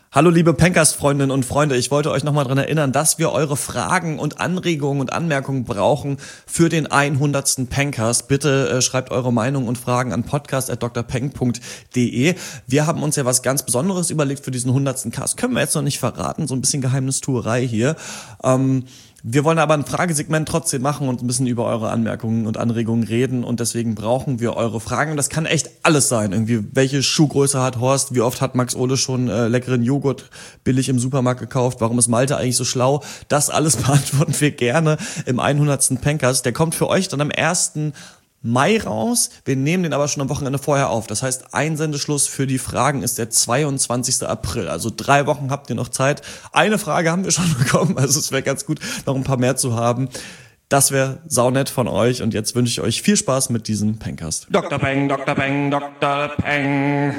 Hallo liebe Pencast-Freundinnen und Freunde, ich wollte euch nochmal daran erinnern, dass wir eure Fragen und Anregungen und Anmerkungen brauchen für den 100. Pencast. Bitte schreibt eure Meinung und Fragen an podcast@drpeng.de. Wir haben uns ja was ganz Besonderes überlegt für diesen 100. Cast. Können wir jetzt noch nicht verraten, so ein bisschen Geheimnistuerei hier. Wir wollen aber ein Fragesegment trotzdem machen und ein bisschen über eure Anmerkungen und Anregungen reden und deswegen brauchen wir eure Fragen. Das kann echt alles sein. Irgendwie, welche Schuhgröße hat Horst? Wie oft hat Max Ole schon leckeren Joghurt billig im Supermarkt gekauft? Warum ist Malte eigentlich so schlau? Das alles beantworten wir gerne im 100. Pencast. Der kommt für euch dann am 1. Mai raus. Wir nehmen den aber schon am Wochenende vorher auf. Das heißt, Einsendeschluss für die Fragen ist der 22. April. Also 3 Wochen habt ihr noch Zeit. Eine Frage haben wir schon bekommen. Also es wäre ganz gut, noch ein paar mehr zu haben. Das wäre saunett von euch. Und jetzt wünsche ich euch viel Spaß mit diesem Pencast. Dr. Peng, Dr. Peng, Dr. Peng.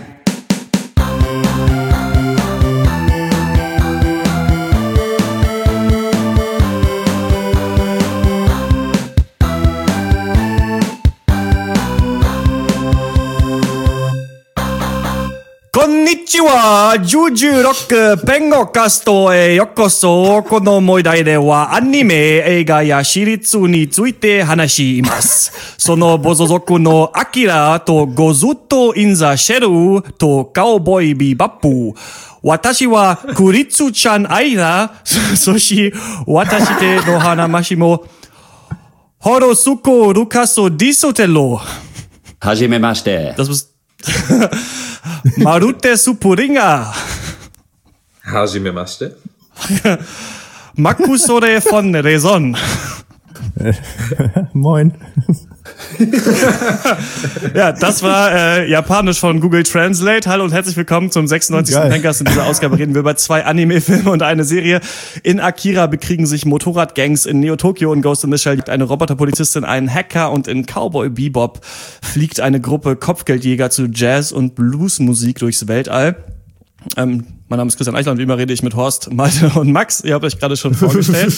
Konnichiwa, Juju Rock Pencastへようこそ。この問題ではアニメ、映画やシリーズについて話します。そのボゾ族のアキラとゴズとインザシェルとカウボーイビバップ。私はクリツちゃんアイラ、そして私での話もホロスコルカソディソテロ。 はじめまして。 Das ist Marute Supuringa. Hajimemashite. Makusore von Raison. Moin. Ja, das war Japanisch von Google Translate. Hallo und herzlich willkommen zum 96. Pencast. In dieser Ausgabe reden wir über 2 Anime-Filme und eine Serie. In Akira bekriegen sich Motorradgangs, in Neo-Tokyo und Ghost in the Shell liegt eine Roboterpolizistin, einen Hacker und in Cowboy Bebop fliegt eine Gruppe Kopfgeldjäger zu Jazz- und Bluesmusik durchs Weltall. Mein Name ist Christian Eichler und wie immer rede ich mit Horst, Malte und Max. Ihr habt euch gerade schon vorgestellt.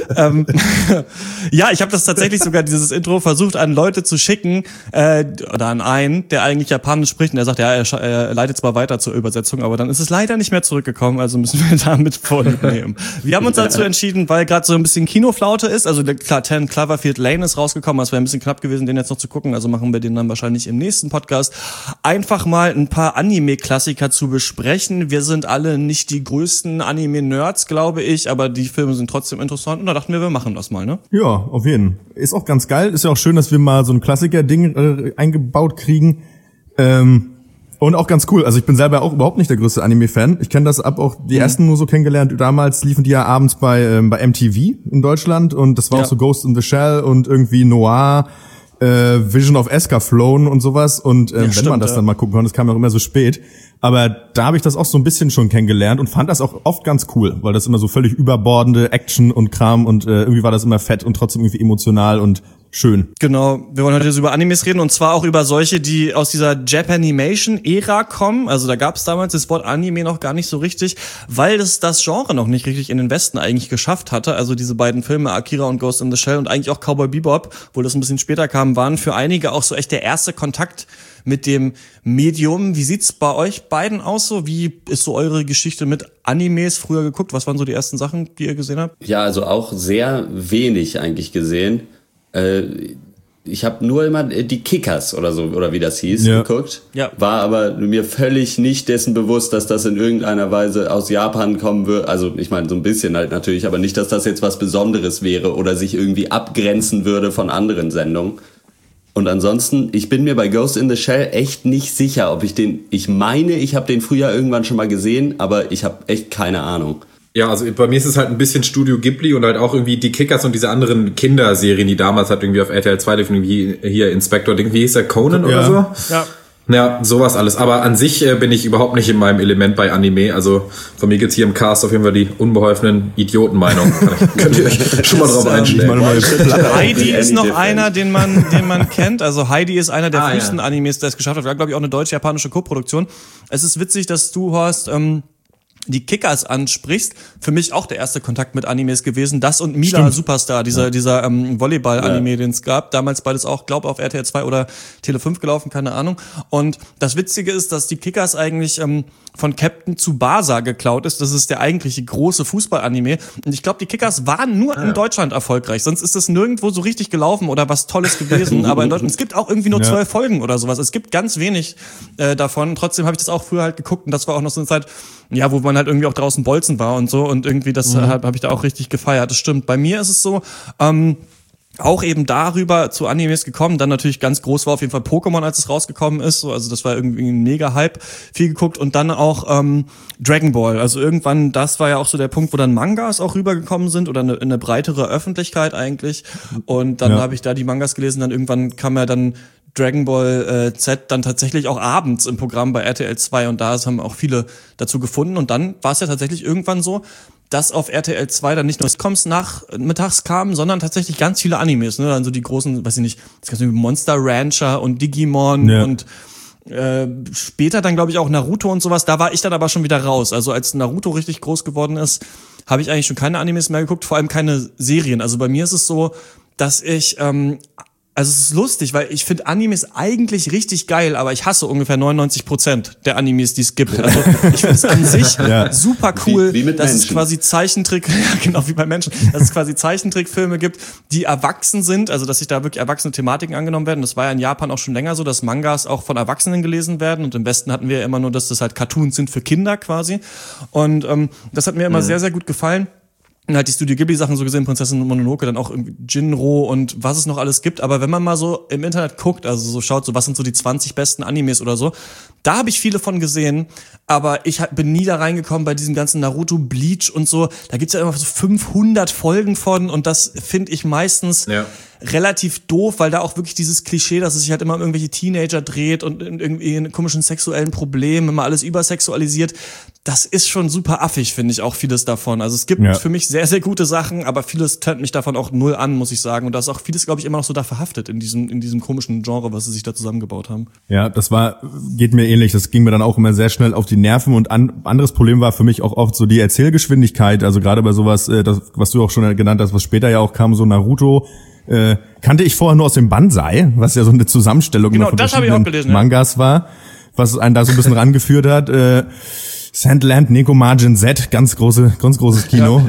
Ja, ich habe das tatsächlich sogar, dieses Intro, versucht an Leute zu schicken, oder an einen, der eigentlich Japanisch spricht. Und der sagt, ja, er leitet zwar weiter zur Übersetzung, aber dann ist es leider nicht mehr zurückgekommen, also müssen wir damit vornehmen. Wir haben uns dazu entschieden, weil gerade so ein bisschen Kinoflaute ist, also klar, 10 Cloverfield Lane ist rausgekommen, es wäre ein bisschen knapp gewesen, den jetzt noch zu gucken, also machen wir den dann wahrscheinlich im nächsten Podcast. Einfach mal ein paar Anime-Klassiker zu besprechen. Wir sind alle nicht die größten Anime-Nerds, glaube ich, aber die Filme sind trotzdem interessant und da dachten wir machen das mal, ne? Ja, auf jeden Fall. Ist auch ganz geil. Ist ja auch schön, dass wir mal so ein Klassiker-Ding eingebaut kriegen. Und auch ganz cool. Also ich bin selber auch überhaupt nicht der größte Anime-Fan. Ich kenne das auch die ersten nur so kennengelernt. Damals liefen die ja abends bei MTV in Deutschland und das war auch so Ghost in the Shell und irgendwie Noir, Vision of Escaflowne und sowas. Und wenn man das dann mal gucken konnte, das kam ja auch immer so spät. Aber da habe ich das auch so ein bisschen schon kennengelernt und fand das auch oft ganz cool, weil das immer so völlig überbordende Action und Kram und irgendwie war das immer fett und trotzdem irgendwie emotional und schön. Genau, wir wollen heute jetzt über Animes reden und zwar auch über solche, die aus dieser Japanimation-Ära kommen. Also da gab es damals das Wort Anime noch gar nicht so richtig, weil das Genre noch nicht richtig in den Westen eigentlich geschafft hatte. Also diese beiden Filme, Akira und Ghost in the Shell und eigentlich auch Cowboy Bebop, wo das ein bisschen später kam, waren für einige auch so echt der erste Kontakt mit dem Medium. Wie sieht's bei euch beiden aus so? Wie ist so eure Geschichte mit Animes früher geguckt? Was waren so die ersten Sachen, die ihr gesehen habt? Ja, also auch sehr wenig eigentlich gesehen. Ich habe nur immer die Kickers oder so, oder wie das hieß, geguckt. Ja. War aber mir völlig nicht dessen bewusst, dass das in irgendeiner Weise aus Japan kommen würde. Also ich meine, so ein bisschen halt natürlich, aber nicht, dass das jetzt was Besonderes wäre oder sich irgendwie abgrenzen würde von anderen Sendungen. Und ansonsten, ich bin mir bei Ghost in the Shell echt nicht sicher, ob ich ich habe den früher irgendwann schon mal gesehen, aber ich habe echt keine Ahnung. Ja, also bei mir ist es halt ein bisschen Studio Ghibli und halt auch irgendwie die Kickers und diese anderen Kinderserien, die damals halt irgendwie auf RTL 2 liefen, irgendwie hier Inspector, wie hieß der, Conan oder so? Ja. Ja, sowas alles. Aber an sich bin ich überhaupt nicht in meinem Element bei Anime. Also von mir gibt's hier im Cast auf jeden Fall die unbeholfenen Idiotenmeinung. Könnt ihr euch schon mal drauf einstellen. Heidi ist noch einer, den man kennt. Also Heidi ist einer der frühesten Animes, der es geschafft hat. War, glaube ich, auch eine deutsch-japanische Koproduktion. Es ist witzig, dass du, Horst, die Kickers ansprichst, für mich auch der erste Kontakt mit Animes gewesen. Das und Mila Superstar, dieser Volleyball-Anime, den es gab. Damals beides auch, glaube auf RTL 2 oder Tele 5 gelaufen, keine Ahnung. Und das Witzige ist, dass die Kickers eigentlich von Captain Tsubasa geklaut ist. Das ist der eigentliche große Fußball-Anime. Und ich glaube, die Kickers waren nur in Deutschland erfolgreich. Sonst ist es nirgendwo so richtig gelaufen oder was Tolles gewesen. Aber in Deutschland, es gibt auch irgendwie nur 12 Folgen oder sowas. Es gibt ganz wenig davon. Trotzdem habe ich das auch früher halt geguckt. Und das war auch noch so eine Zeit, ja, wo man halt irgendwie auch draußen bolzen war und so. Und irgendwie, das habe ich da auch richtig gefeiert. Das stimmt. Bei mir ist es so, auch eben darüber zu Animes gekommen. Dann natürlich ganz groß war auf jeden Fall Pokémon, als es rausgekommen ist. So, also das war irgendwie ein Mega-Hype. Viel geguckt. Und dann auch Dragon Ball. Also irgendwann, das war ja auch so der Punkt, wo dann Mangas auch rübergekommen sind oder eine breitere Öffentlichkeit eigentlich. Und dann habe ich da die Mangas gelesen. Dann irgendwann kam ja dann Dragon Ball Z dann tatsächlich auch abends im Programm bei RTL 2. Und da haben auch viele dazu gefunden. Und dann war es ja tatsächlich irgendwann so, dass auf RTL 2 dann nicht nur Sitcoms nachmittags kamen, sondern tatsächlich ganz viele Animes, ne? Dann so die großen, weiß ich nicht, das ganze Monster Rancher und Digimon und später dann, glaube ich, auch Naruto und sowas. Da war ich dann aber schon wieder raus. Also als Naruto richtig groß geworden ist, habe ich eigentlich schon keine Animes mehr geguckt, vor allem keine Serien. Also bei mir ist es so, dass ich also es ist lustig, weil ich finde Animes eigentlich richtig geil, aber ich hasse ungefähr 99% der Animes, die es gibt. Also ich finde es an sich super cool, wie dass es quasi Zeichentrick, genau wie bei Menschen, dass es quasi Zeichentrickfilme gibt, die erwachsen sind, also dass sich da wirklich erwachsene Thematiken angenommen werden. Das war ja in Japan auch schon länger so, dass Mangas auch von Erwachsenen gelesen werden und im Westen hatten wir ja immer nur, dass das halt Cartoons sind für Kinder quasi. Und das hat mir immer sehr, sehr gut gefallen. Und halt die Studio Ghibli-Sachen so gesehen, Prinzessin Mononoke, dann auch irgendwie Jinro und was es noch alles gibt. Aber wenn man mal so im Internet guckt, also so schaut, so was sind so die 20 besten Animes oder so, da habe ich viele von gesehen, aber ich bin nie da reingekommen bei diesem ganzen Naruto, Bleach und so. Da gibt's ja immer so 500 Folgen von und das finde ich meistens relativ doof, weil da auch wirklich dieses Klischee, dass es sich halt immer um irgendwelche Teenager dreht und irgendwie in komischen sexuellen Problemen, immer alles übersexualisiert. Das ist schon super affig, finde ich auch vieles davon. Also es gibt für mich sehr, sehr gute Sachen, aber vieles tönt mich davon auch null an, muss ich sagen. Und da ist auch vieles, glaube ich, immer noch so da verhaftet in diesem komischen Genre, was sie sich da zusammengebaut haben. Ja, geht mir ähnlich. Das ging mir dann auch immer sehr schnell auf die Nerven und anderes Problem war für mich auch oft so die Erzählgeschwindigkeit. Also gerade bei sowas, das, was du auch schon genannt hast, was später ja auch kam, so Naruto, kannte ich vorher nur aus dem Banzai, was ja so eine Zusammenstellung von verschiedenen Mangas war, was einen da so ein bisschen rangeführt hat. Sandland, Neko Margin Z, ganz großes Kino.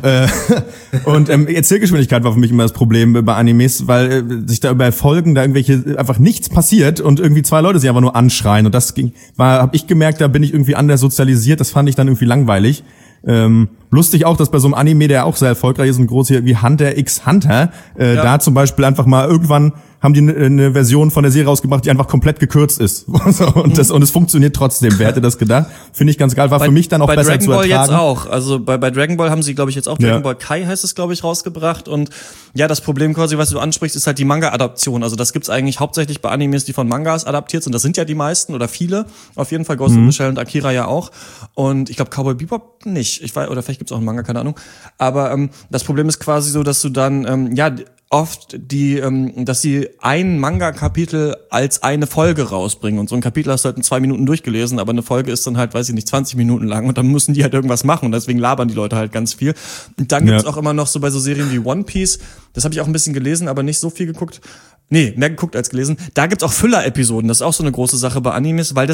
Und Erzählgeschwindigkeit war für mich immer das Problem bei Animes, weil sich da über Folgen da irgendwelche einfach nichts passiert und irgendwie zwei Leute sich einfach nur anschreien. Und das habe ich gemerkt, da bin ich irgendwie anders sozialisiert. Das fand ich dann irgendwie langweilig. Lustig auch, dass bei so einem Anime, der auch sehr erfolgreich ist und groß hier wie Hunter x Hunter, da zum Beispiel einfach mal irgendwann haben die eine Version von der Serie rausgebracht, die einfach komplett gekürzt ist. Und es funktioniert trotzdem. Wer hätte das gedacht? Finde ich ganz geil. War für mich dann auch besser zu ertragen. Bei Dragon Ball jetzt auch. Also bei Dragon Ball haben sie, glaube ich, jetzt auch Dragon Ball Kai heißt es, glaube ich, rausgebracht. Und ja, das Problem quasi, was du ansprichst, ist halt die Manga-Adaption. Also das gibt's eigentlich hauptsächlich bei Animes, die von Mangas adaptiert sind. Das sind ja die meisten oder viele. Auf jeden Fall Ghost in the Shell und Akira ja auch. Und ich glaube Cowboy Bebop nicht. Oder vielleicht gibt's auch einen Manga, keine Ahnung. Aber das Problem ist quasi so, dass du dann, oft dass sie ein Manga-Kapitel als eine Folge rausbringen. Und so ein Kapitel hast du halt in 2 Minuten durchgelesen, aber eine Folge ist dann halt, weiß ich nicht, 20 Minuten lang und dann müssen die halt irgendwas machen und deswegen labern die Leute halt ganz viel. Und dann gibt's auch immer noch so bei so Serien wie One Piece, das habe ich auch ein bisschen gelesen, aber nicht so viel geguckt. Nee, mehr geguckt als gelesen. Da gibt's auch Füller-Episoden, das ist auch so eine große Sache bei Animes, weil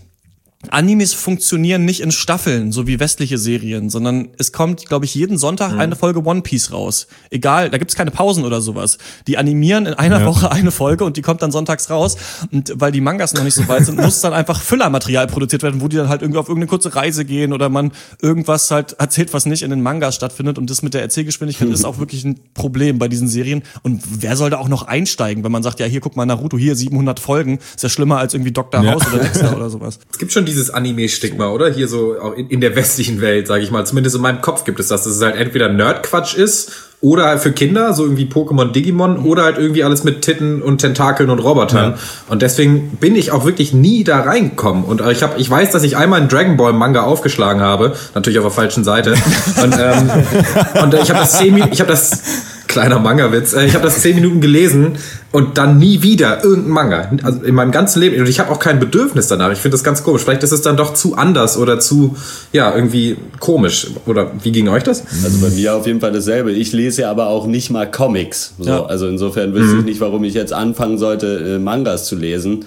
Animes funktionieren nicht in Staffeln, so wie westliche Serien, sondern es kommt, glaube ich, jeden Sonntag eine Folge One Piece raus. Egal, da gibt's keine Pausen oder sowas. Die animieren in einer Woche eine Folge und die kommt dann sonntags raus. Und weil die Mangas noch nicht so weit sind, muss dann einfach Füllermaterial produziert werden, wo die dann halt irgendwie auf irgendeine kurze Reise gehen oder man irgendwas halt erzählt, was nicht in den Mangas stattfindet. Und das mit der Erzählgeschwindigkeit ist auch wirklich ein Problem bei diesen Serien. Und wer soll da auch noch einsteigen, wenn man sagt, ja, hier, guck mal, Naruto, hier 700 Folgen. Ist ja schlimmer als irgendwie Dr. House oder Dexter oder sowas. Es gibt schon dieses Anime-Stigma, oder? Hier so auch in der westlichen Welt, sage ich mal. Zumindest in meinem Kopf gibt es das, dass es halt entweder Nerdquatsch ist oder halt für Kinder, so irgendwie Pokémon, Digimon oder halt irgendwie alles mit Titten und Tentakeln und Robotern. Ja. Und deswegen bin ich auch wirklich nie da reingekommen. Und ich weiß, dass ich einmal einen Dragon Ball Manga aufgeschlagen habe, natürlich auf der falschen Seite. Und ich habe das Kleiner Manga-Witz. Ich habe das 10 Minuten gelesen und dann nie wieder irgendein Manga. Also in meinem ganzen Leben. Und ich habe auch kein Bedürfnis danach. Ich finde das ganz komisch. Vielleicht ist es dann doch zu anders oder zu, irgendwie komisch. Oder wie ging euch das? Also bei mir auf jeden Fall dasselbe. Ich lese ja aber auch nicht mal Comics. So. Ja. Also insofern wüsste ich nicht, warum ich jetzt anfangen sollte, Mangas zu lesen.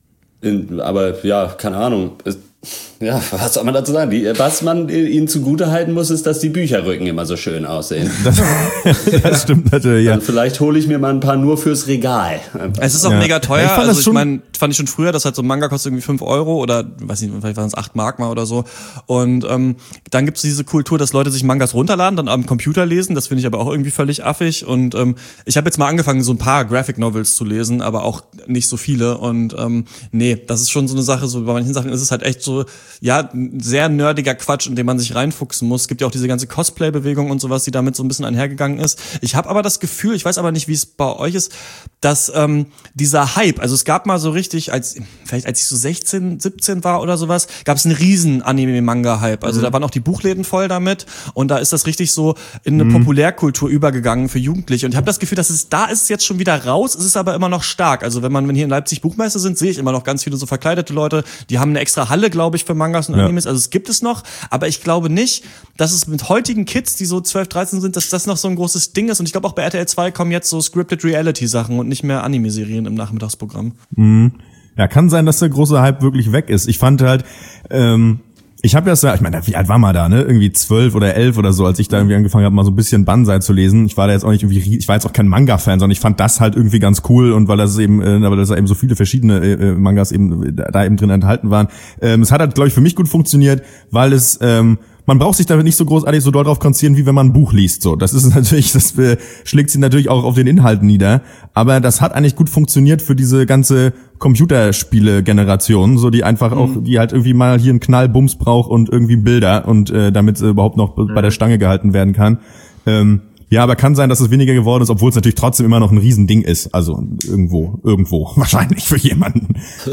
Aber ja, keine Ahnung. Ja, was soll man dazu sagen? Was man ihnen zugutehalten muss, ist, dass die Bücherrücken immer so schön aussehen. Das stimmt natürlich, ja. Also vielleicht hole ich mir mal ein paar nur fürs Regal. Es ist auch mega teuer. Ich meine, fand ich schon früher, dass halt so ein Manga kostet irgendwie 5 Euro oder, weiß nicht, vielleicht waren es 8 Mark mal oder so. Und dann gibt es diese Kultur, dass Leute sich Mangas runterladen, dann am Computer lesen. Das finde ich aber auch irgendwie völlig affig. Und ich habe jetzt mal angefangen, so ein paar Graphic Novels zu lesen, aber auch nicht so viele. Und nee, das ist schon so eine Sache, so bei manchen Sachen ist es halt echt so, ja, ein sehr nerdiger Quatsch, in den man sich reinfuchsen muss. Es gibt ja auch diese ganze Cosplay-Bewegung und sowas, die damit so ein bisschen einhergegangen ist. Ich habe aber das Gefühl, ich weiß aber nicht, wie es bei euch ist, dass dieser Hype, also es gab mal so richtig, als ich so 16, 17 war oder sowas, gab es einen riesen Anime-Manga-Hype. Also da waren auch die Buchläden voll damit und da ist das richtig so in eine Populärkultur übergegangen für Jugendliche. Und ich habe das Gefühl, dass ist es jetzt schon wieder raus, es ist aber immer noch stark. Also wenn hier in Leipzig Buchmesse sind, sehe ich immer noch ganz viele so verkleidete Leute, die haben eine extra Halle, glaube ich, für Mangas und Animes, also es gibt es noch, aber ich glaube nicht, dass es mit heutigen Kids, die so 12, 13 sind, dass das noch so ein großes Ding ist und ich glaube auch bei RTL 2 kommen jetzt so Scripted Reality Sachen und nicht mehr Anime-Serien im Nachmittagsprogramm. Ja, kann sein, dass der große Hype wirklich weg ist. Ich fand halt, ich habe das ja, ich meine, wie alt war man da, ne? Irgendwie 12 oder 11 oder so, als ich da irgendwie angefangen habe, mal so ein bisschen Banzai zu lesen. Ich war da jetzt auch nicht irgendwie, ich war jetzt auch kein Manga-Fan, sondern ich fand das halt irgendwie ganz cool und weil da eben so viele verschiedene Mangas eben da eben drin enthalten waren. Es hat halt, glaube ich, für mich gut funktioniert, weil es man braucht sich damit nicht so großartig so doll drauf konzentrieren, wie wenn man ein Buch liest. So, das ist natürlich, das schlägt sich natürlich auch auf den Inhalten nieder. Aber das hat eigentlich gut funktioniert für diese ganze Computerspiele-Generation, so die einfach auch, die halt irgendwie mal hier einen Knallbums braucht und irgendwie Bilder und damit überhaupt noch bei der Stange gehalten werden kann. Ja, aber kann sein, dass es weniger geworden ist, obwohl es natürlich trotzdem immer noch ein Riesending ist. Also irgendwo wahrscheinlich für jemanden.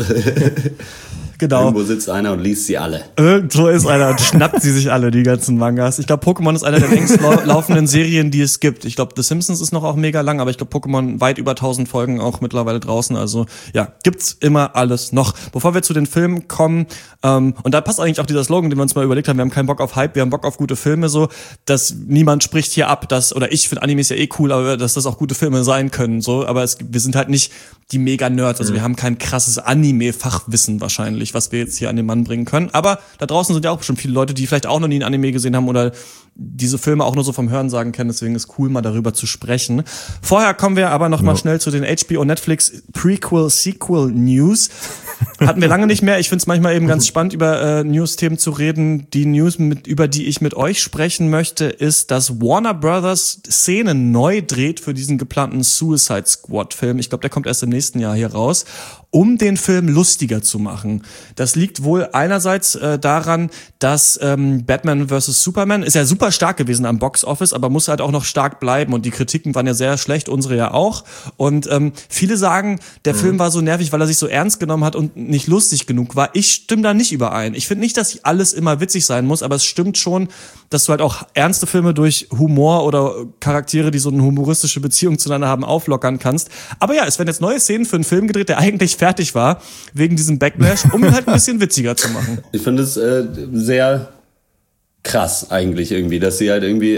Genau. Irgendwo sitzt einer und liest sie alle. Irgendwo ist einer und schnappt sie sich alle, die ganzen Mangas. Ich glaube, Pokémon ist einer der längst laufenden Serien, die es gibt. Ich glaube, The Simpsons ist noch auch mega lang, aber ich glaube, Pokémon weit über 1000 Folgen auch mittlerweile draußen. Also ja, gibt's immer alles noch. Bevor wir zu den Filmen kommen, und da passt eigentlich auch dieser Slogan, den wir uns mal überlegt haben, wir haben keinen Bock auf Hype, wir haben Bock auf gute Filme, so, dass niemand spricht hier ab, oder ich finde Animes ja cool, aber dass das auch gute Filme sein können, so, aber wir sind halt nicht die Mega-Nerds, also wir haben kein krasses Anime-Fachwissen wahrscheinlich, was wir jetzt hier an den Mann bringen können. Aber da draußen sind ja auch bestimmt viele Leute, die vielleicht auch noch nie ein Anime gesehen haben oder diese Filme auch nur so vom Hörensagen kennen. Deswegen ist cool, mal darüber zu sprechen. Vorher kommen wir aber noch mal schnell zu den HBO Netflix Prequel-Sequel-News. Hatten wir lange nicht mehr. Ich finde es manchmal eben ganz spannend, über News-Themen zu reden. Die News, über die ich mit euch sprechen möchte, ist, dass Warner Brothers Szenen neu dreht für diesen geplanten Suicide Squad-Film. Ich glaube, der kommt erst im nächsten Jahr hier raus, um den Film lustiger zu machen. Das liegt wohl einerseits daran, dass Batman vs. Superman ist ja super stark gewesen am Box-Office, aber muss halt auch noch stark bleiben und die Kritiken waren ja sehr schlecht, unsere ja auch. Und viele sagen, der Film war so nervig, weil er sich so ernst genommen hat und nicht lustig genug war. Ich stimme da nicht überein. Ich finde nicht, dass alles immer witzig sein muss, aber es stimmt schon, dass du halt auch ernste Filme durch Humor oder Charaktere, die so eine humoristische Beziehung zueinander haben, auflockern kannst. Aber ja, es werden jetzt neue Szenen für einen Film gedreht, der eigentlich fertig war, wegen diesem Backlash, um ihn halt ein bisschen witziger zu machen. Ich finde es sehr krass eigentlich irgendwie, dass sie halt irgendwie,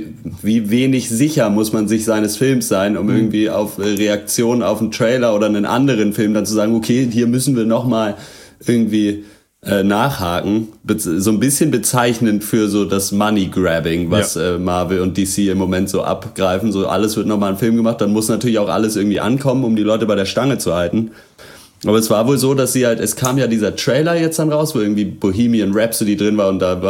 wie wenig sicher muss man sich seines Films sein, um irgendwie auf Reaktionen auf einen Trailer oder einen anderen Film dann zu sagen, okay, hier müssen wir nochmal irgendwie nachhaken. So ein bisschen bezeichnend für so das Money-Grabbing, was Marvel und DC im Moment so abgreifen. So alles wird nochmal ein Film gemacht, dann muss natürlich auch alles irgendwie ankommen, um die Leute bei der Stange zu halten. Aber es war wohl so, dass sie halt, es kam ja dieser Trailer jetzt dann raus, wo irgendwie Bohemian Rhapsody drin war und da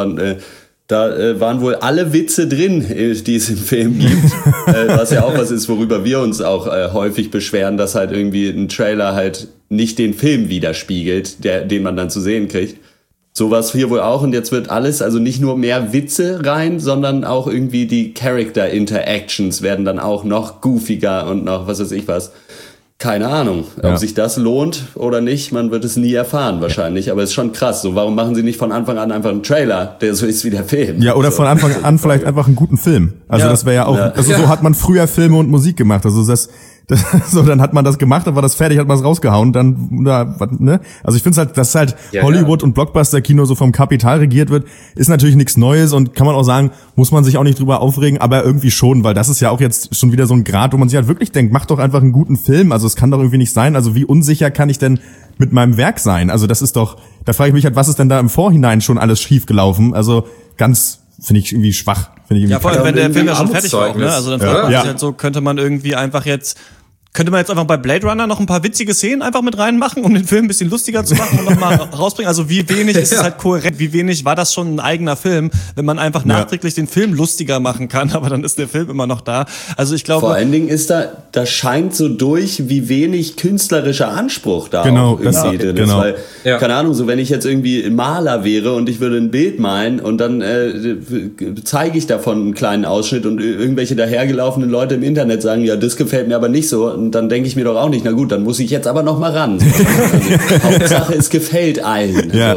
waren wohl alle Witze drin, die es im Film gibt. Was ja auch was ist, worüber wir uns auch häufig beschweren, dass halt irgendwie ein Trailer halt nicht den Film widerspiegelt, den man dann zu sehen kriegt. So war es hier wohl auch und jetzt wird alles, also nicht nur mehr Witze rein, sondern auch irgendwie die Character Interactions werden dann auch noch goofiger und noch was weiß ich was. Keine Ahnung, ob sich das lohnt oder nicht, man wird es nie erfahren wahrscheinlich, aber es ist schon krass. So, warum machen sie nicht von Anfang an einfach einen Trailer, der so ist wie der Film? Ja, oder von Anfang an vielleicht einfach einen guten Film. Also das wäre ja auch, also so hat man früher Filme und Musik gemacht. Also so, dann hat man das gemacht, dann war das fertig, hat man es rausgehauen, ne? Also ich finde es halt, dass halt Hollywood und Blockbuster-Kino so vom Kapital regiert wird, ist natürlich nichts Neues und kann man auch sagen, muss man sich auch nicht drüber aufregen, aber irgendwie schon, weil das ist ja auch jetzt schon wieder so ein Grad, wo man sich halt wirklich denkt, mach doch einfach einen guten Film, also es kann doch irgendwie nicht sein, also wie unsicher kann ich denn mit meinem Werk sein? Also das ist doch, da frage ich mich halt, was ist denn da im Vorhinein schon alles schief gelaufen? Also finde ich irgendwie schwach. Ja, vor allem, wenn der Film ja schon fertig war, ne? Also dann fragt man sich halt so, könnte man jetzt einfach bei Blade Runner noch ein paar witzige Szenen einfach mit reinmachen, um den Film ein bisschen lustiger zu machen und nochmal rausbringen? Also wie wenig ist es halt kohärent, wie wenig war das schon ein eigener Film, wenn man einfach nachträglich den Film lustiger machen kann, aber dann ist der Film immer noch da. Also ich glaube... Vor allen Dingen ist da scheint so durch, wie wenig künstlerischer Anspruch da auch irgendwie drin ist. Weil, keine Ahnung, so wenn ich jetzt irgendwie Maler wäre und ich würde ein Bild malen und dann zeige ich davon einen kleinen Ausschnitt und irgendwelche dahergelaufenen Leute im Internet sagen, ja, das gefällt mir aber nicht so. Und dann denke ich mir doch auch nicht, na gut, dann muss ich jetzt aber noch mal ran. Also, Hauptsache, es gefällt allen. Ja.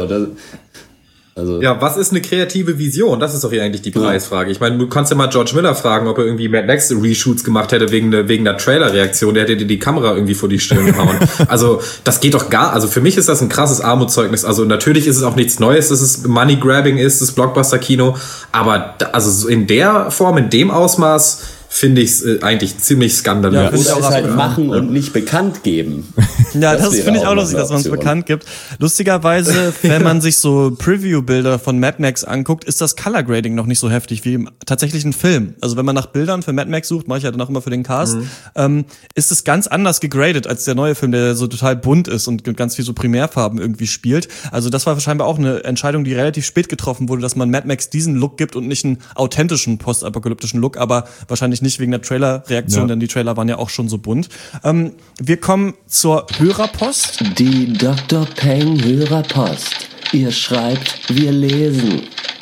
Ja, was ist eine kreative Vision? Das ist doch hier eigentlich die Preisfrage. Ich meine, du kannst ja mal George Miller fragen, ob er irgendwie Mad Max Reshoots gemacht hätte wegen der Trailer-Reaktion. Der hätte dir die Kamera irgendwie vor die Stirn gehauen. Also, das geht doch also für mich ist das ein krasses Armutszeugnis. Also, natürlich ist es auch nichts Neues, dass es Money-Grabbing ist, das Blockbuster-Kino. Aber, also, in der Form, in dem Ausmaß, finde ich es eigentlich ziemlich skandalös. Ja, und es halt machen und nicht bekannt geben. Ja, das finde ich auch lustig, dass man es bekannt gibt. Lustigerweise, wenn man sich so Preview-Bilder von Mad Max anguckt, ist das Color Grading noch nicht so heftig wie im tatsächlichen Film. Also wenn man nach Bildern für Mad Max sucht, mache ich ja dann auch immer für den Cast, ist es ganz anders gegradet als der neue Film, der so total bunt ist und ganz viel so Primärfarben irgendwie spielt. Also das war scheinbar auch eine Entscheidung, die relativ spät getroffen wurde, dass man Mad Max diesen Look gibt und nicht einen authentischen postapokalyptischen Look, aber wahrscheinlich nicht wegen der Trailer-Reaktion, denn die Trailer waren ja auch schon so bunt. Wir kommen zur Hörerpost. Die Dr. Peng Hörerpost. Ihr schreibt, wir lesen.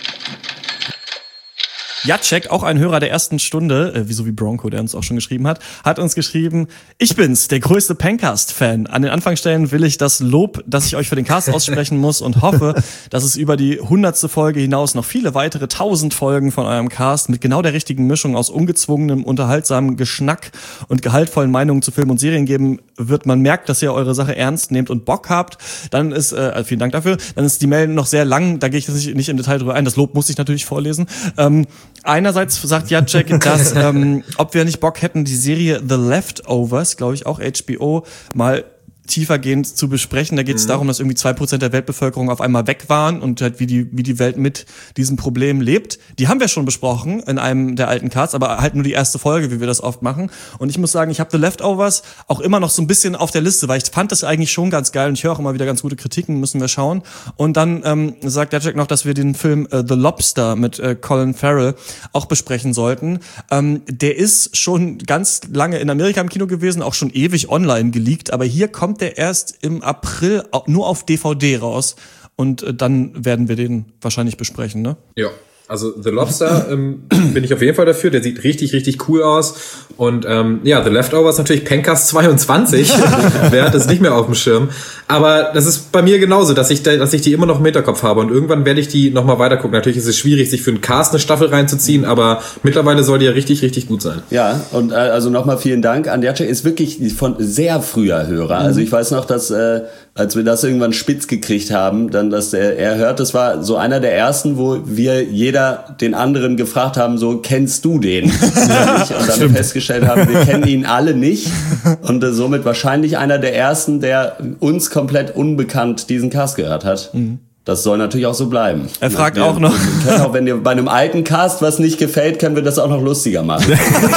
Jacek, auch ein Hörer der ersten Stunde, so wie Bronco, der uns auch schon geschrieben hat uns geschrieben, ich bin's, der größte Pencast-Fan. An den Anfangsstellen will ich das Lob, das ich euch für den Cast aussprechen muss und hoffe, dass es über die 100. Folge hinaus noch viele weitere 1000 Folgen von eurem Cast mit genau der richtigen Mischung aus ungezwungenem, unterhaltsamen Geschnack und gehaltvollen Meinungen zu Filmen und Serien geben wird. Man merkt, dass ihr eure Sache ernst nehmt und Bock habt. Dann ist, vielen Dank dafür, dann ist die Mail noch sehr lang, da gehe ich nicht im Detail drüber ein. Das Lob muss ich natürlich vorlesen. Einerseits sagt Jacek, dass ob wir nicht Bock hätten, die Serie The Leftovers, glaube ich auch HBO, mal tiefergehend zu besprechen. Da geht es darum, dass irgendwie 2% der Weltbevölkerung auf einmal weg waren und halt wie die Welt mit diesem Problem lebt. Die haben wir schon besprochen in einem der alten Casts, aber halt nur die erste Folge, wie wir das oft machen. Und ich muss sagen, ich habe The Leftovers auch immer noch so ein bisschen auf der Liste, weil ich fand das eigentlich schon ganz geil und ich höre auch immer wieder ganz gute Kritiken, müssen wir schauen. Und dann sagt Jacek noch, dass wir den Film The Lobster mit Colin Farrell auch besprechen sollten. Der ist schon ganz lange in Amerika im Kino gewesen, auch schon ewig online geleakt, aber hier kommt der erst im April nur auf DVD raus und dann werden wir den wahrscheinlich besprechen, ne? Ja. Also The Lobster bin ich auf jeden Fall dafür. Der sieht richtig, richtig cool aus. Und The Leftovers natürlich Pencast 22. Wer hat das nicht mehr auf dem Schirm? Aber das ist bei mir genauso, dass ich die immer noch im Hinterkopf habe. Und irgendwann werde ich die nochmal weitergucken. Natürlich ist es schwierig, sich für einen Cast eine Staffel reinzuziehen, aber mittlerweile soll die ja richtig, richtig gut sein. Ja, und also nochmal vielen Dank. Jacek ist wirklich von sehr früher Hörer. Also ich weiß noch, dass als wir das irgendwann spitz gekriegt haben, dann, dass er hört, das war so einer der ersten, wo wir jeder den anderen gefragt haben, so, kennst du den? Und dann festgestellt haben, wir kennen ihn alle nicht. Und somit wahrscheinlich einer der ersten, der uns komplett unbekannt diesen Cast gehört hat. Das soll natürlich auch so bleiben. Er fragt auch noch. Wir können auch, wenn dir bei einem alten Cast was nicht gefällt, können wir das auch noch lustiger machen.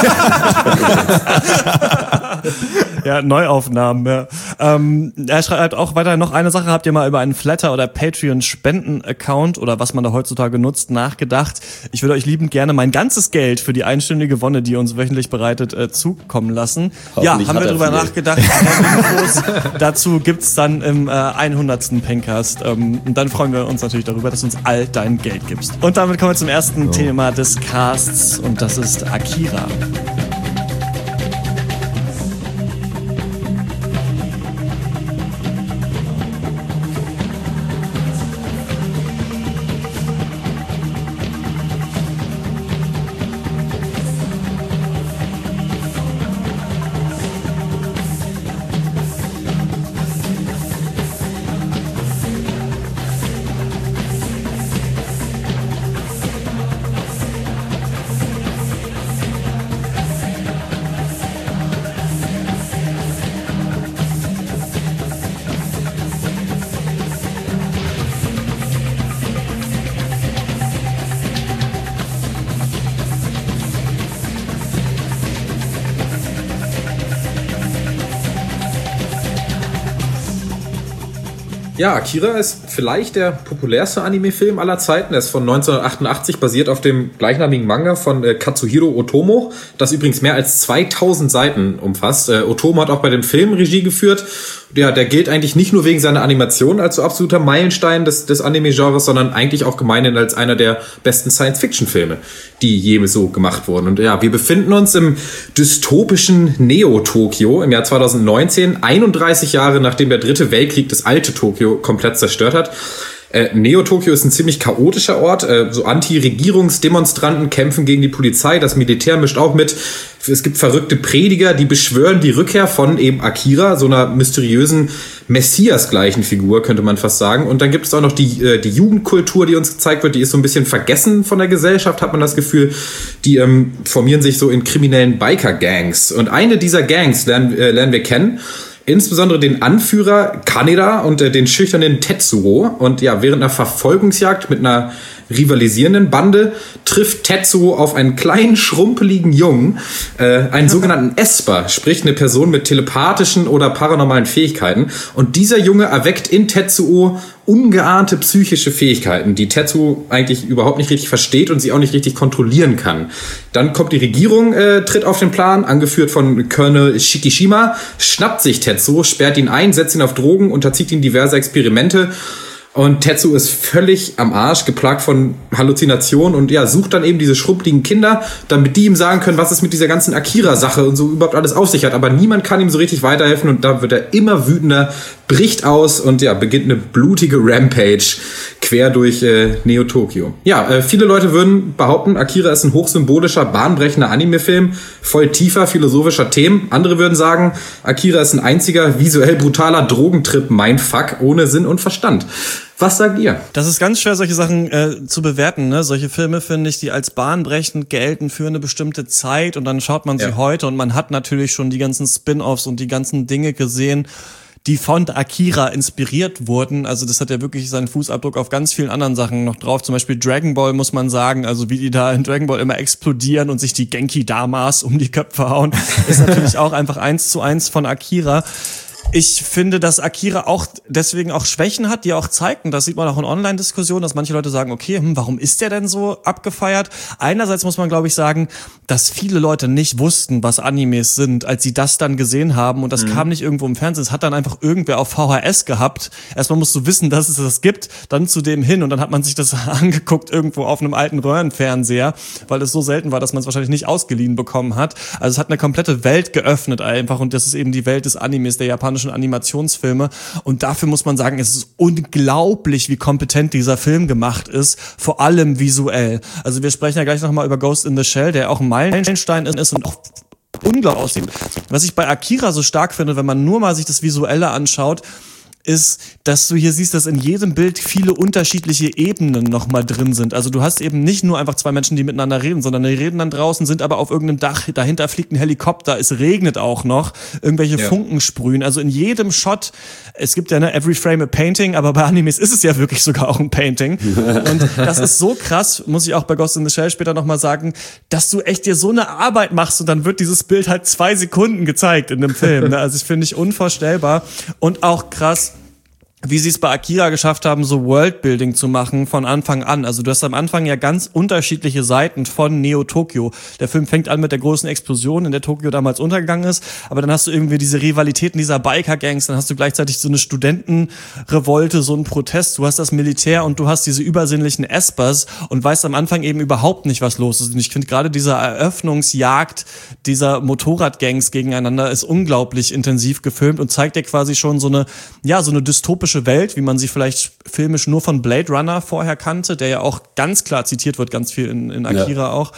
Ja, Neuaufnahmen, ja. Er schreibt auch weiter noch eine Sache. Habt ihr mal über einen Flatter- oder Patreon-Spenden-Account oder was man da heutzutage nutzt, nachgedacht? Ich würde euch liebend gerne mein ganzes Geld für die einstündige Wonne, die ihr uns wöchentlich bereitet, zukommen lassen. Ja, haben wir drüber nachgedacht. Dazu gibt's dann im 100. Pencast. Und dann freuen wir uns natürlich darüber, dass du uns all dein Geld gibst. Und damit kommen wir zum ersten Thema des Casts und das ist Akira. Ja, Akira ist vielleicht der populärste Anime-Film aller Zeiten. Er ist von 1988, basiert auf dem gleichnamigen Manga von Katsuhiro Otomo, das übrigens mehr als 2000 Seiten umfasst. Otomo hat auch bei dem Film Regie geführt. Ja, der gilt eigentlich nicht nur wegen seiner Animation als so absoluter Meilenstein des Anime-Genres, sondern eigentlich auch gemeinhin als einer der besten Science-Fiction-Filme, die je so gemacht wurden. Und ja, wir befinden uns im dystopischen Neo-Tokio im Jahr 2019, 31 Jahre nachdem der Dritte Weltkrieg das alte Tokio komplett zerstört hat. Neo-Tokio ist ein ziemlich chaotischer Ort. So Anti-Regierungsdemonstranten kämpfen gegen die Polizei. Das Militär mischt auch mit. Es gibt verrückte Prediger, die beschwören die Rückkehr von eben Akira, so einer mysteriösen Messias-gleichen Figur, könnte man fast sagen. Und dann gibt es auch noch die Jugendkultur, die uns gezeigt wird. Die ist so ein bisschen vergessen von der Gesellschaft, hat man das Gefühl. Die formieren sich so in kriminellen Biker-Gangs. Und eine dieser Gangs lernen wir kennen. Insbesondere den Anführer Kaneda und den schüchternen Tetsuo. Und ja, während einer Verfolgungsjagd mit einer rivalisierenden Bande trifft Tetsuo auf einen kleinen, schrumpeligen Jungen, einen sogenannten Esper, sprich eine Person mit telepathischen oder paranormalen Fähigkeiten. Und dieser Junge erweckt in Tetsuo ungeahnte psychische Fähigkeiten, die Tetsuo eigentlich überhaupt nicht richtig versteht und sie auch nicht richtig kontrollieren kann. Dann kommt die Regierung, tritt auf den Plan, angeführt von Colonel Shikishima, schnappt sich Tetsuo, sperrt ihn ein, setzt ihn auf Drogen, unterzieht ihn diverse Experimente. Und Tetsuo ist völlig am Arsch, geplagt von Halluzinationen und ja, sucht dann eben diese schrumpeligen Kinder, damit die ihm sagen können, was es mit dieser ganzen Akira-Sache und so überhaupt alles auf sich hat. Aber niemand kann ihm so richtig weiterhelfen und da wird er immer wütender, bricht aus und ja, beginnt eine blutige Rampage quer durch Neo-Tokio. Ja, viele Leute würden behaupten, Akira ist ein hochsymbolischer, bahnbrechender Anime-Film, voll tiefer, philosophischer Themen. Andere würden sagen, Akira ist ein einziger, visuell brutaler Drogentrip-Mindfuck ohne Sinn und Verstand. Was sagt ihr? Das ist ganz schwer, solche Sachen zu bewerten. Ne? Solche Filme, finde ich, die als bahnbrechend gelten für eine bestimmte Zeit und dann schaut man sie heute und man hat natürlich schon die ganzen Spin-Offs und die ganzen Dinge gesehen, die von Akira inspiriert wurden. Also das hat ja wirklich seinen Fußabdruck auf ganz vielen anderen Sachen noch drauf. Zum Beispiel Dragon Ball, muss man sagen. Also wie die da in Dragon Ball immer explodieren und sich die Genki-Damas um die Köpfe hauen, ist natürlich auch einfach 1:1 von Akira. Ich finde, dass Akira auch deswegen auch Schwächen hat, die er auch zeigt. Und das sieht man auch in Online-Diskussionen, dass manche Leute sagen, okay, warum ist der denn so abgefeiert? Einerseits muss man, glaube ich, sagen, dass viele Leute nicht wussten, was Animes sind, als sie das dann gesehen haben. Und das kam nicht irgendwo im Fernsehen. Es hat dann einfach irgendwer auf VHS gehabt. Erstmal musst du wissen, dass es das gibt, dann zu dem hin. Und dann hat man sich das angeguckt irgendwo auf einem alten Röhrenfernseher, weil es so selten war, dass man es wahrscheinlich nicht ausgeliehen bekommen hat. Also es hat eine komplette Welt geöffnet einfach. Und das ist eben die Welt des Animes, der japanischen Animationsfilme und dafür muss man sagen, es ist unglaublich, wie kompetent dieser Film gemacht ist, vor allem visuell. Also wir sprechen ja gleich nochmal über Ghost in the Shell, der auch ein Meilenstein ist und auch unglaublich aussieht. Was ich bei Akira so stark finde, wenn man nur mal sich das Visuelle anschaut, ist, dass du hier siehst, dass in jedem Bild viele unterschiedliche Ebenen nochmal drin sind. Also du hast eben nicht nur einfach zwei Menschen, die miteinander reden, sondern die reden dann draußen, sind aber auf irgendeinem Dach, dahinter fliegt ein Helikopter, es regnet auch noch, irgendwelche Funken sprühen. Also in jedem Shot, es gibt ja every frame a painting, aber bei Animes ist es ja wirklich sogar auch ein Painting. Und das ist so krass, muss ich auch bei Ghost in the Shell später nochmal sagen, dass du echt dir so eine Arbeit machst und dann wird dieses Bild halt 2 Sekunden gezeigt in dem Film. Also ich finde ich unvorstellbar und auch krass, wie sie es bei Akira geschafft haben, so Worldbuilding zu machen von Anfang an. Also du hast am Anfang ja ganz unterschiedliche Seiten von Neo-Tokio. Der Film fängt an mit der großen Explosion, in der Tokio damals untergegangen ist, aber dann hast du irgendwie diese Rivalitäten dieser Biker-Gangs, dann hast du gleichzeitig so eine Studentenrevolte, so einen Protest, du hast das Militär und du hast diese übersinnlichen Espers und weißt am Anfang eben überhaupt nicht, was los ist. Und ich finde gerade diese Eröffnungsjagd dieser Motorradgangs gegeneinander ist unglaublich intensiv gefilmt und zeigt dir quasi schon so eine dystopische Welt, wie man sie vielleicht filmisch nur von Blade Runner vorher kannte, der ja auch ganz klar zitiert wird, ganz viel in Akira auch,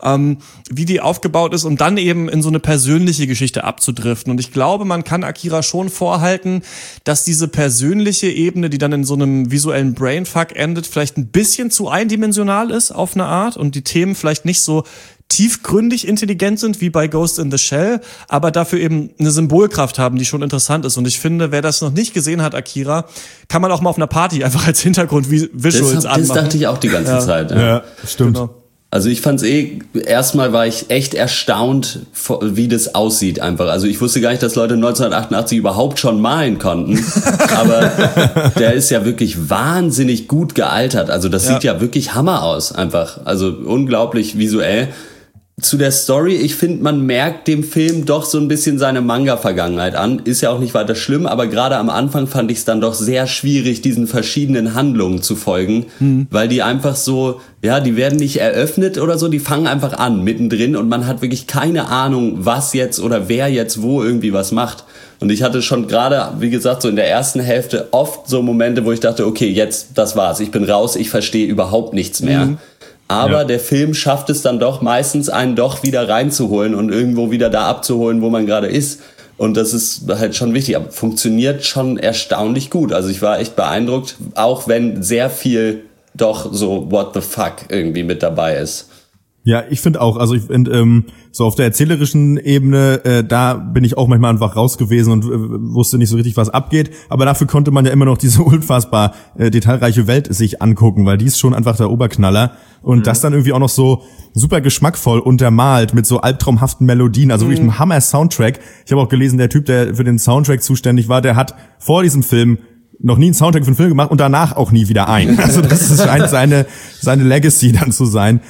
wie die aufgebaut ist, um dann eben in so eine persönliche Geschichte abzudriften. Und ich glaube, man kann Akira schon vorhalten, dass diese persönliche Ebene, die dann in so einem visuellen Brainfuck endet, vielleicht ein bisschen zu eindimensional ist auf eine Art und die Themen vielleicht nicht so tiefgründig intelligent sind, wie bei Ghost in the Shell, aber dafür eben eine Symbolkraft haben, die schon interessant ist. Und ich finde, wer das noch nicht gesehen hat, Akira, kann man auch mal auf einer Party einfach als Hintergrund Visuals anmachen. Das dachte ich auch die ganze Zeit. Ja, stimmt. Genau. Also ich fand's erstmal war ich echt erstaunt, wie das aussieht einfach. Also ich wusste gar nicht, dass Leute 1988 überhaupt schon malen konnten. Aber der ist ja wirklich wahnsinnig gut gealtert. Also das sieht ja wirklich Hammer aus einfach. Also unglaublich visuell. Zu der Story, ich finde, man merkt dem Film doch so ein bisschen seine Manga-Vergangenheit an. Ist ja auch nicht weiter schlimm, aber gerade am Anfang fand ich es dann doch sehr schwierig, diesen verschiedenen Handlungen zu folgen, weil die einfach so, ja, die werden nicht eröffnet oder so, die fangen einfach an, mittendrin, und man hat wirklich keine Ahnung, was jetzt oder wer jetzt wo irgendwie was macht. Und ich hatte schon gerade, wie gesagt, so in der ersten Hälfte oft so Momente, wo ich dachte, okay, jetzt, das war's, ich bin raus, ich verstehe überhaupt nichts mehr. Aber der Film schafft es dann doch meistens, einen doch wieder reinzuholen und irgendwo wieder da abzuholen, wo man gerade ist. Und das ist halt schon wichtig. Aber funktioniert schon erstaunlich gut. Also ich war echt beeindruckt, auch wenn sehr viel doch so what the fuck irgendwie mit dabei ist. Ja, ich finde auch, also ich finde, so auf der erzählerischen Ebene, da bin ich auch manchmal einfach raus gewesen und wusste nicht so richtig, was abgeht, aber dafür konnte man ja immer noch diese unfassbar detailreiche Welt sich angucken, weil die ist schon einfach der Oberknaller und das dann irgendwie auch noch so super geschmackvoll untermalt mit so albtraumhaften Melodien, also wirklich ein Hammer-Soundtrack. Ich habe auch gelesen, der Typ, der für den Soundtrack zuständig war, der hat vor diesem Film noch nie einen Soundtrack für einen Film gemacht und danach auch nie wieder ein. Also das scheint seine Legacy dann zu sein.